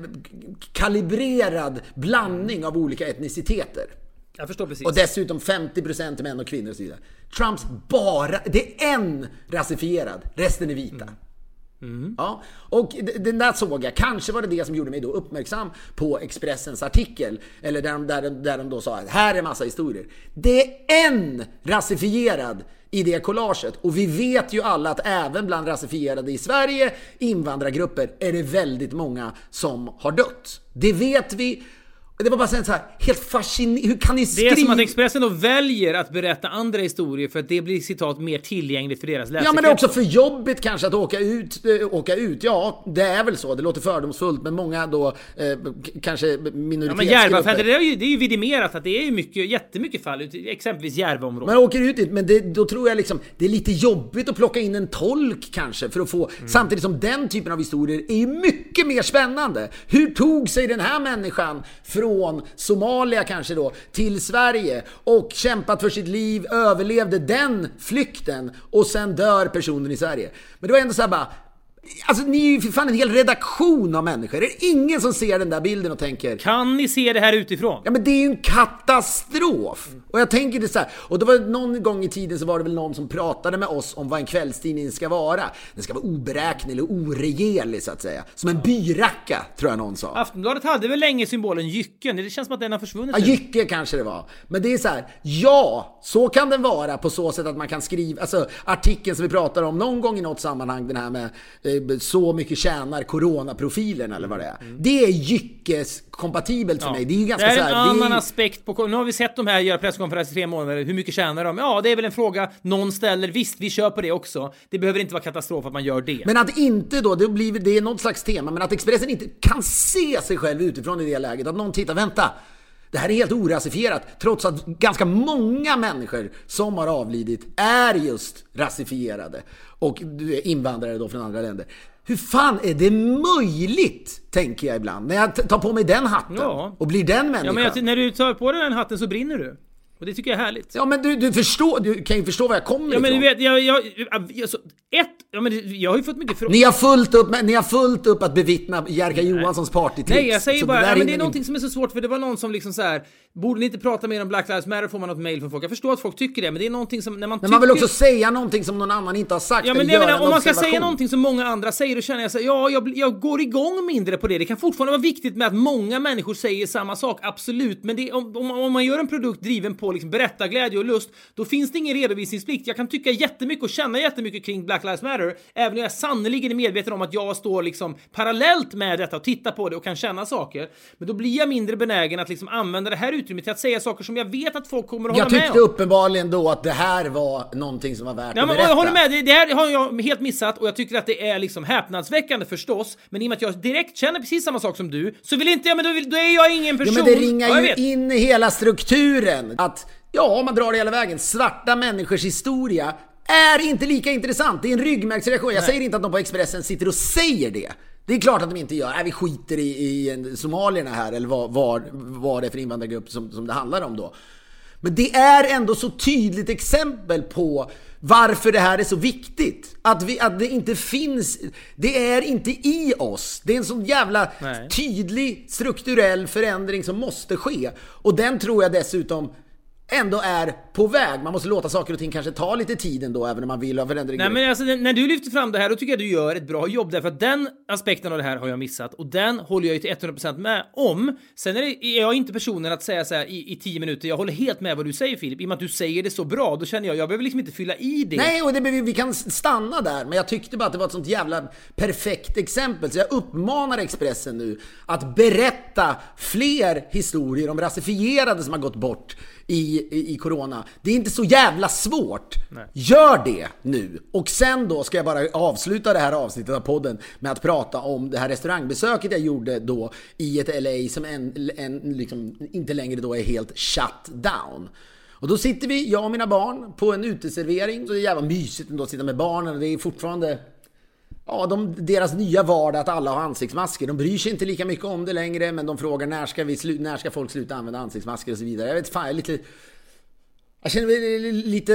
kalibrerad blandning av olika etniciteter. Jag förstår precis. Och dessutom femtio procent män och kvinnor och så vidare. Trumps bara, det är en rasifierad, resten är vita. Mm. Mm. Ja, och den där såg jag. Kanske var det det som gjorde mig då uppmärksam på Expressens artikel. Eller där de, där, där de då sa att här är massa historier. Det är en rasifierad i det collaget. Och vi vet ju alla att även bland rasifierade i Sverige, invandrargrupper, är det väldigt många som har dött. Det vet vi. Det var bara så här, helt fascinerande. Hur kan ni skriva? Det är som att Expressen då väljer att berätta andra historier för att det blir citat mer tillgängligt för deras läsare. Ja, men det är också för jobbigt kanske att åka ut, äh, åka ut. Ja, det är väl så. Det låter fördomsfullt, men många då äh, kanske minoritetsgrupper. Ja, men Järvafältet, det är ju, det är ju vidimerat att det är ju mycket, jättemycket fall, exempelvis Järvaområdet. Man åker ut dit, men det, då tror jag liksom det är lite jobbigt att plocka in en tolk kanske för att få, mm. samtidigt som den typen av historier är ju mycket mer spännande. Hur tog sig den här människan från från Somalia kanske då till Sverige och kämpat för sitt liv, överlevde den flykten och sen dör personen i Sverige. Men det var ändå så här bara, alltså ni är ju för fan en hel redaktion av människor. Det är ingen som ser den där bilden och tänker, kan ni se det här utifrån? Ja, men det är ju en katastrof. Mm. Och jag tänker det så här, och det var någon gång i tiden så var det väl någon som pratade med oss om vad en kvällstidning ska vara. Den ska vara oberäknelig och oregelig så att säga. Som en byracka, tror jag någon sa. Aftonbladet hade väl länge symbolen jycken. Det känns som att den har försvunnit. Ja, jycke kanske det var. Men det är så här, ja, så kan den vara på så sätt att man kan skriva, alltså artikeln som vi pratar om någon gång i något sammanhang, den här med så mycket tjänar coronaprofilen eller vad det är. Mm. Det är jyckes kompatibelt för ja. mig. Det är ju ganska det är en så här, annan det är... aspekt på, nu har vi sett de här göra presskonferenser i tre månader. Hur mycket tjänar de? Ja, det är väl en fråga någon ställer. Visst, vi kör på det också. Det behöver inte vara katastrof att man gör det. Men att inte då, det blir det är något slags tema, men att Expressen inte kan se sig själv utifrån i det läget. Att någon tittar, vänta. Det här är helt orasifierat, trots att ganska många människor som har avlidit är just rasifierade och invandrare då från andra länder. Hur fan är det möjligt, tänker jag ibland, när jag tar på mig den hatten ja. och blir den människan. Ja, men jag, när du tar på dig den hatten så brinner du. Och det tycker jag är härligt. Ja, men du, du förstår, du kan ju förstå vad jag kommer ifrån. Ja, men du vet, jag, jag, jag, jag så, ett, ja, men jag har ju fått mycket frågor. Ni har fullt upp, ni har fullt upp att bevittna Jerka Johanssons partytricks. Nej, jag säger så bara, det, ja, men det är någonting som är så svårt, för det var någon som liksom så här, borde ni inte prata mer om Black Lives Matter, får man något mail från folk. Jag förstår att folk tycker det, men det är någonting som när man men tycker... man vill också säga någonting som någon annan inte har sagt. Ja, men det, menar, om man ska säga någonting som många andra säger, då känner jag så här, ja, jag, jag går igång mindre på det. Det kan fortfarande vara viktigt med att många människor säger samma sak, absolut, men det, om, om, om man gör en produkt driven på liksom berättarglädje och lust, då finns det ingen redovisningsplikt. Jag kan tycka jättemycket och känna jättemycket kring Black Lives Matter, även om jag sannoliken är medveten om att jag står liksom parallellt med detta och tittar på det och kan känna saker. Men då blir jag mindre benägen att liksom använda det här utrymmet till att säga saker som jag vet att folk kommer att hålla med om. Jag tyckte uppenbarligen då att det här var någonting som var värt ja, att men berätta. Jag håller med, det, det här har jag helt missat och jag tycker att det är liksom häpnadsväckande förstås, men i och med att jag direkt känner precis samma sak som du, så vill inte jag, men då, vill, då är jag ingen person. Ja, men det ringar ja, ju in i hela strukturen att ja, om man drar det hela vägen, svarta människors historia är inte lika intressant. Det är en ryggmärgsreaktion. Jag Nej. säger inte att de på Expressen sitter och säger det. Det är klart att de inte gör. Nej, vi skiter i, i somalierna här, eller vad, vad, vad det är för invandrargrupp som, som det handlar om då. Men det är ändå så tydligt exempel på varför det här är så viktigt. Att, vi, att det inte finns, det är inte i oss. Det är en sån jävla Nej. tydlig strukturell förändring som måste ske. Och den tror jag dessutom ändå är på väg. Man måste låta saker och ting kanske ta lite tid ändå, även om man vill ha förändringar. Nej, men alltså, när du lyfter fram det här, då tycker jag du gör ett bra jobb, därför att den aspekten av det här har jag missat, och den håller jag ju till hundra procent med om. Sen är, det, är jag inte personen att säga så här i, i tio minuter, jag håller helt med vad du säger, Filip, i och med att du säger det så bra, då känner jag, jag behöver liksom inte fylla i det. Nej, och det, vi kan stanna där, men jag tyckte bara att det var ett sånt jävla perfekt exempel, så jag uppmanar Expressen nu att berätta fler historier om rasifierade som har gått bort i, i, i corona. Det är inte så jävla svårt. Nej. Gör det nu. Och sen då ska jag bara avsluta det här avsnittet av podden med att prata om det här restaurangbesöket jag gjorde då i ett L A som en, en, liksom, inte längre då är helt shut down. Och då sitter vi, jag och mina barn, på en uteservering. Så det är jävla mysigt ändå att sitta med barnen. Det är fortfarande... Ja, de, deras nya vardag att alla har ansiktsmasker. De bryr sig inte lika mycket om det längre, men de frågar när ska, vi slu, när ska folk sluta använda ansiktsmasker och så vidare. Jag vet fan, jag är lite... Jag känner mig lite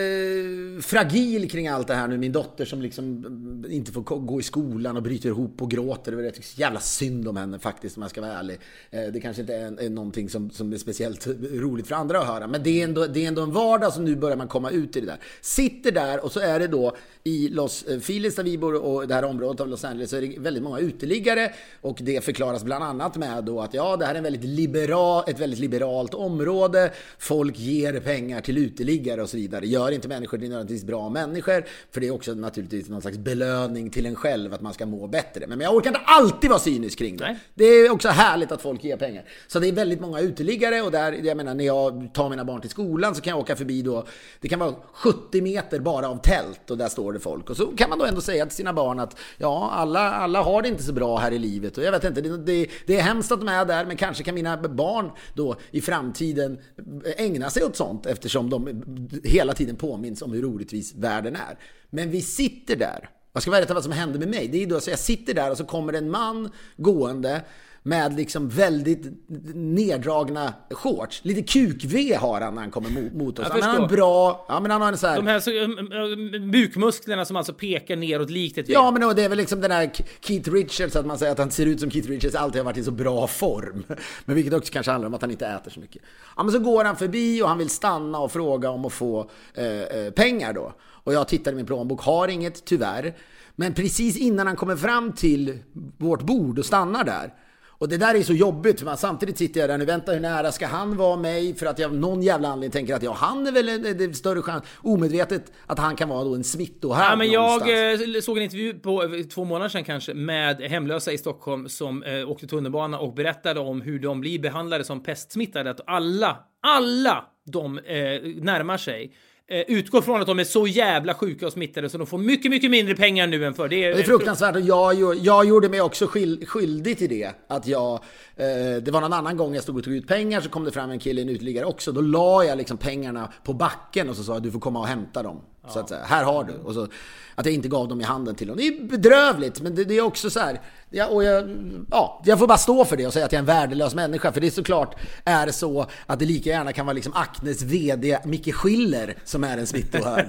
eh, fragil kring allt det här nu. Min dotter som liksom inte får gå i skolan och bryter ihop och gråter. Det är så jävla synd om henne faktiskt, om jag ska vara ärlig. Eh, det kanske inte är, en, är någonting som, som är speciellt roligt för andra att höra. Men det är, ändå, det är ändå en vardag, så nu börjar man komma ut i det där. Sitter där och så är det då i Los Feliz där vi bor och det här området av Los Angeles, så är det väldigt många uteliggare. Och det förklaras bland annat med då att ja, det här är en väldigt liberal, ett väldigt liberalt område. Folk ger pengar till uteliggare och så vidare. Gör inte människor till nödvändigtvis bra människor, för det är också naturligtvis någon slags belöning till en själv att man ska må bättre. Men jag orkar inte alltid vara cynisk kring det. Nej. Det är också härligt att folk ger pengar. Så det är väldigt många uteliggare, och där, jag menar, när jag tar mina barn till skolan så kan jag åka förbi då, det kan vara sjuttio meter bara av tält, och där står det folk. Och så kan man då ändå säga till sina barn att ja, alla, alla har det inte så bra här i livet, och jag vet inte, det, det, det är hemskt att de är där, men kanske kan mina barn då i framtiden ägna sig åt sånt, eftersom de hela tiden påminns om hur orättvis världen är. Men vi sitter där. Jag ska berätta vad som hände med mig. Det är då så jag sitter där och så kommer en man gående med liksom väldigt neddragna shorts. Lite kuk-V har han när han kommer mot, mot oss. Han har en bra... Ja, men han har en så här... De här så, äh, bukmusklerna som alltså pekar neråt likt ett V. Ja, men då, det är väl liksom den här Keith Richards, att man säger att han ser ut som Keith Richards alltid har varit i så bra form. Men vilket också kanske handlar om att han inte äter så mycket. Ja, men så går han förbi och han vill stanna och fråga om att få eh, pengar då. Och jag tittar i min plånbok, har inget tyvärr. Men precis innan han kommer fram till vårt bord och stannar där. Och det där är så jobbigt, för man samtidigt sitter jag där nu, vänta, hur nära ska han vara mig? För att jag någon jävla anledning tänker att ja, han är väl en, en, en större chans, omedvetet, att han kan vara då en smittohärd. Ja, men jag eh, såg en intervju på eh, två månader sedan kanske med hemlösa i Stockholm som eh, åkte tunnelbana och berättade om hur de blir behandlade som pestsmittade. Att alla, alla de eh, närmar sig. Utgår från att de är så jävla sjuka och smittade så de får mycket, mycket mindre pengar nu än för. Det är, det är fruktansvärt, och jag, jag gjorde mig också skyldig till det. Att jag, eh, det var någon annan gång jag stod och tog ut pengar, så kom det fram en kille, en uteliggare också. Då la jag liksom pengarna på backen och så sa jag, du får komma och hämta dem. Ja. Så att säga, här har du. Och så, att jag inte gav dem i handen till dem. Det är bedrövligt, men det, det är också så här. Ja, och jag, ja, jag får bara stå för det och säga att jag är en värdelös människa. För det är såklart är så att det lika gärna kan vara liksom Acnes vd Micke Schiller som är en smittohärd.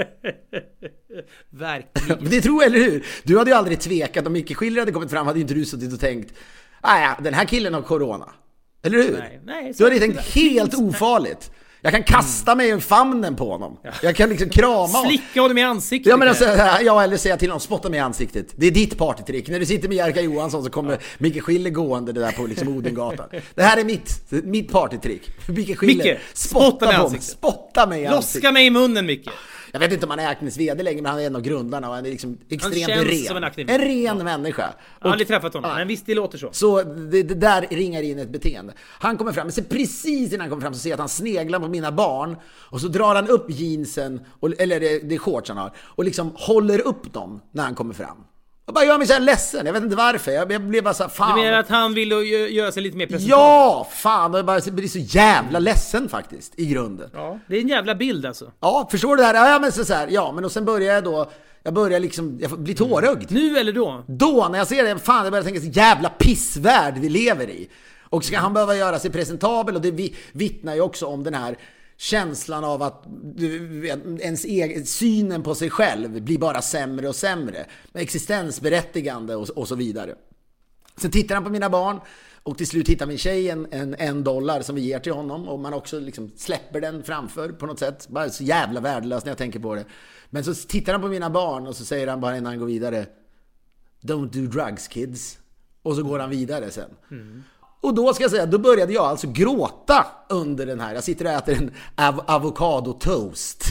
Verkligen. Det tror jag, eller hur? Du hade ju aldrig tvekat om Micke Schiller hade kommit fram, hade inte du suttit och tänkt, ah, ja, den här killen har corona. Eller hur? Nej, nej, du hade tänkt helt ofarligt. Jag kan kasta mig i famnen på honom. Ja. Jag kan liksom krama. Slicka honom i ansiktet. Ja, men alltså, ja, eller säga till honom, spotta mig i ansiktet. Det är ditt partytrick. När du sitter med Jerka Johansson så kommer ja. Micke Schiller gående det där på liksom Odengatan. Det här är mitt, mitt partytrick. Micke Schiller, Micke, spotta, spotta mig på mig. Spotta mig i ansiktet. Loska mig i munnen, Micke. Jag vet inte om han är Acnes vd längre, men han är en av grundarna och han är liksom extremt han ren. Som en, aktiv. en ren ja. människa. Och, jag har aldrig träffat honom, ja. men visst det låter så. Så det, det där ringar in ett beteende. Han kommer fram, men så precis innan han kommer fram så ser jag att han sneglar på mina barn. Och så drar han upp jeansen, och, eller det, det är shorts han har, och liksom håller upp dem när han kommer fram. Jag bara gör mig så här ledsen, jag vet inte varför. Jag, jag blev bara så här, fan. Du menar att han vill göra sig lite mer presentabel? Ja, fan. Jag bara blir så jävla ledsen faktiskt, i grunden. Ja, det är en jävla bild alltså. Ja, förstår du det här? Ja, men så, så här, ja, men och sen börjar jag då, jag börjar liksom, jag blir tårögd. Nu eller då? Då, när jag ser det, fan, jag börjar tänka så jävla pissvärld vi lever i. Och ska han behöva göra sig presentabel, och det vittnar ju också om den här känslan av att ens egen, synen på sig själv blir bara sämre och sämre. Existensberättigande och, och så vidare. Sen tittar han på mina barn och till slut hittar min tjej en, en, en dollar som vi ger till honom, och man också liksom släpper den framför på något sätt. Bara så jävla värdelöst när jag tänker på det. Men så tittar han på mina barn och så säger han bara innan han går vidare, don't do drugs kids. Och så går han vidare sen. Mm. Och då ska jag säga, då började jag alltså gråta under den här. Jag sitter och äter en av- avokado toast.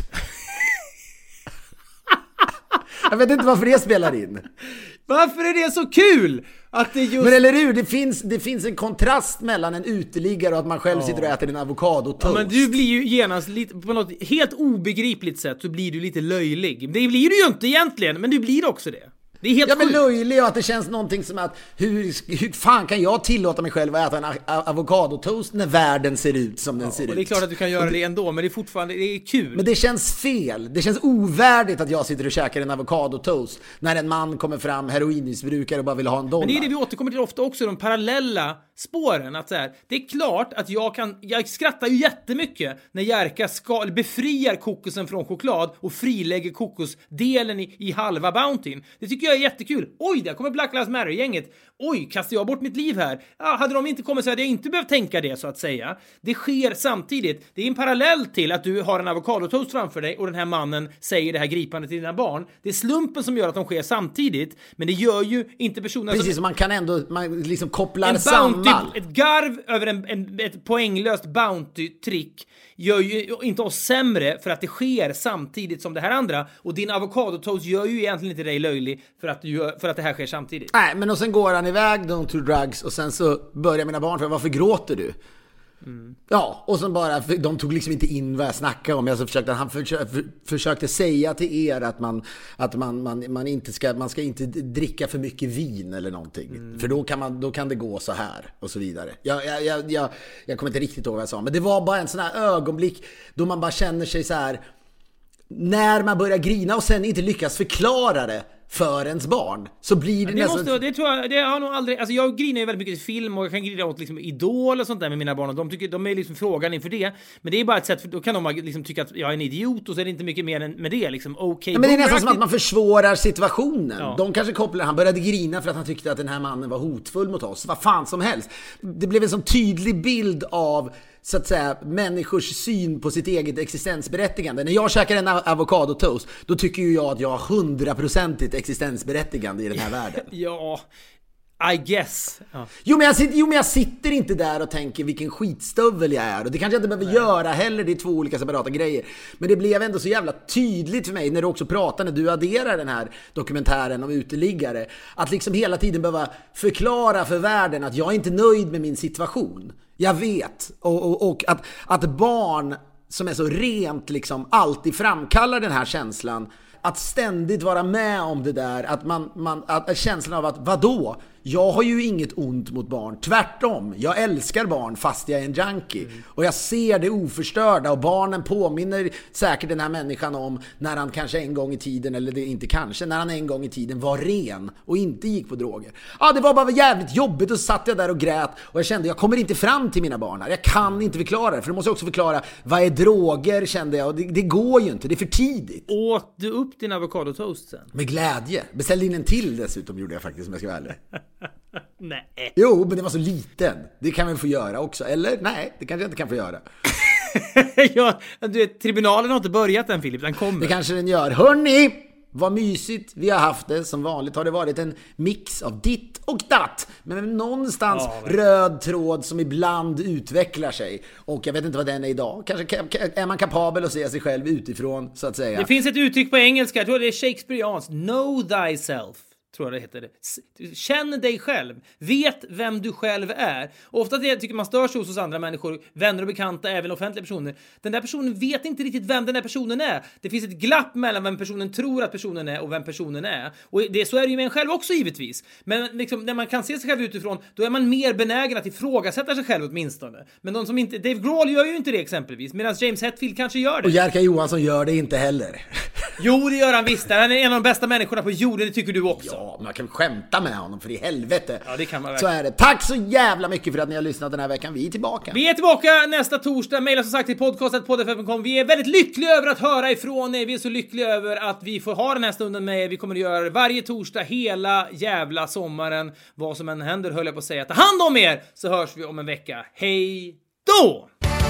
Jag vet inte varför det spelar in. Varför är det så kul? Att det just... Men eller hur, det finns, det finns en kontrast mellan en uteliggare och att man själv ja. sitter och äter en avokado toast. Ja, men du blir ju genast lite, på något helt obegripligt sätt så blir du lite löjlig. Det blir du ju inte egentligen, men du blir också det. Det är helt ja, men löjlig, och att det känns någonting som att hur, hur fan kan jag tillåta mig själv att äta en avokadotoast när världen ser ut som den ja, ser ut? Det är klart att du kan göra det, det ändå, men det är fortfarande det är kul. Men det känns fel. Det känns ovärdigt att jag sitter och käkar en avokadotoast när en man kommer fram, heroinmissbrukare, och bara vill ha en dollar. Men det är det vi återkommer till ofta också, de parallella spåren att så här, det är klart att jag kan, jag skrattar ju jättemycket när Jerka ska, befriar kokosen från choklad och frilägger kokosdelen i, i halva Bountyn. Det tycker jag är jättekul. Oj, där kommer Black Lives Matter-gänget. Oj, kastar jag bort mitt liv här? Ja, hade de inte kommit så hade jag inte behövt tänka det, så att säga. Det sker samtidigt. Det är en parallell till att du har en avokadotoast framför dig och den här mannen säger det här gripande till dina barn. Det är slumpen som gör att de sker samtidigt, men det gör ju inte personen. Precis, som man kan ändå man liksom kopplar en samman. Bounty, ett garv över en, en, ett poänglöst Bounty-trick gör ju inte oss sämre för att det sker samtidigt som det här andra, och din avokadotoast gör ju egentligen inte dig löjlig för att, du gör, för att det här sker samtidigt. Nej, men och sen går han iväg, don't do drugs, och sen så börjar mina barn fråga, varför gråter du? Mm. Ja, och så bara, de tog liksom inte in vad jag snackade om. Jag så försökte, han försökte, för, försökte säga till er att man, att man, man, man inte ska, man ska inte dricka för mycket vin eller någonting. Mm. För då kan, man, då kan det gå så här och så vidare. Jag, jag, jag, jag, jag kommer inte riktigt ihåg vad jag sa, men det var bara en sån här ögonblick då man bara känner sig så här, när man börjar grina och sen inte lyckas förklara det för ens barn, så blir det, det nästan... måste, det tror jag, det har nog aldrig... Alltså jag grinar ju väldigt mycket i film och jag kan grina åt liksom Idol och sånt där med mina barn, och de, tycker, de är liksom frågan inför det. Men det är bara ett sätt, för då kan de liksom tycka att jag är en idiot, och så är det inte mycket mer än med det liksom. Okay, men det är nästan som att man försvårar situationen. Ja. De kanske kopplar, han började grina för att han tyckte att den här mannen var hotfull mot oss. Vad fan som helst. Det blev en sån tydlig bild av, så att säga, människors syn på sitt eget existensberättigande. När jag käkar en avokadotoast, då tycker ju jag att jag har hundraprocentigt existensberättigande i den här världen. Ja, I guess. Ja. Jo, men jag sitter, jo men jag sitter inte där och tänker vilken skitstövel jag är. Och det kanske jag inte behöver Nej. göra heller, det är två olika separata grejer. Men det blev ändå så jävla tydligt för mig när du också pratar, när du adderar den här dokumentären om uteliggare, att liksom hela tiden behöva förklara för världen att jag är inte nöjd med min situation. Jag vet. Och, och, och att, att barn som är så rent liksom alltid framkallar den här känslan, att ständigt vara med om det där, att man, man att känslan av att vadå? Jag har ju inget ont mot barn. Tvärtom, jag älskar barn fast jag är en junkie. Mm. Och jag ser det oförstörda, och barnen påminner säkert den här människan om när han kanske en gång i tiden, eller det inte kanske, när han en gång i tiden var ren och inte gick på droger. Ja, det var bara jävligt jobbigt, och satt jag där och grät, och jag kände jag kommer inte fram till mina barn här. Jag kan inte förklara det, för då måste jag också förklara vad är droger, kände jag, och det, det går ju inte, det är för tidigt. Åt du upp din avokadotoast sen? Med glädje. Beställde in en till dessutom, gjorde jag faktiskt, om jag ska vara ärlig. Nej. Jo, men det var så liten. Det kan man få göra också. Eller? Nej, det kanske jag inte kan få göra. Ja, du vet, tribunalen har inte börjat än, Filip. Den kommer. Det kanske den gör. Hörrni, vad mysigt vi har haft det. Som vanligt har det varit en mix av ditt och datt. Men någonstans ja, röd tråd som ibland utvecklar sig. Och jag vet inte vad den är idag. Kanske är man kapabel att se sig själv utifrån, så att säga. Det finns ett uttryck på engelska. Jag tror det är Shakespeareans. Know thyself. Tror jag det heter det. Känn dig själv. Vet vem du själv är. Och ofta det tycker man stör sig hos andra människor, vänner och bekanta, även offentliga personer. Den där personen vet inte riktigt vem den där personen är. Det finns ett glapp mellan vem personen tror att personen är och vem personen är. Och det, så är det ju med en själv också, givetvis. Men liksom, när man kan se sig själv utifrån, då är man mer benägen att ifrågasätta sig själv åtminstone. Men de som inte, Dave Grohl gör ju inte det exempelvis, medan James Hetfield kanske gör det. Och Jerka Johansson gör det inte heller. Jo, det gör han visst. Han är en av de bästa människorna på jorden, det tycker du också. Ja, man kan skämta med honom, för i helvete. Ja, det kan man verkligen. Så är det. Tack så jävla mycket för att ni har lyssnat den här veckan. Vi är tillbaka. Vi är tillbaka nästa torsdag. Maila som sagt till podcastet podd f m punkt com. Vi är väldigt lyckliga över att höra ifrån er. Vi är så lyckliga över att vi får ha den här stunden med er. Vi kommer att göra det varje torsdag hela jävla sommaren. Vad som än händer, höll jag på att säga. Ta hand om er, så hörs vi om en vecka. Hej då!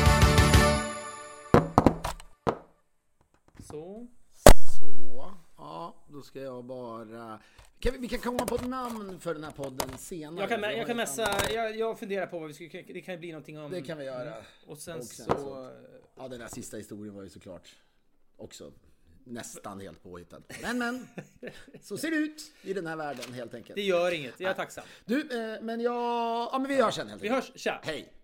Så. Så. Ja, då ska jag bara... Kan vi, vi kan komma på ett namn för den här podden senare. Jag kan, jag kan mässa, jag, jag funderar på vad vi ska, det kan bli någonting om... Det kan vi göra. Och sen, och sen så, så... Ja, den här sista historien var ju såklart också nästan helt påhittad. Men, men, så ser det ut i den här världen helt enkelt. Det gör inget, jag är tacksam. Du, eh, men jag... Ja, men vi hörs sen helt enkelt. Vi hörs, tja. Hej.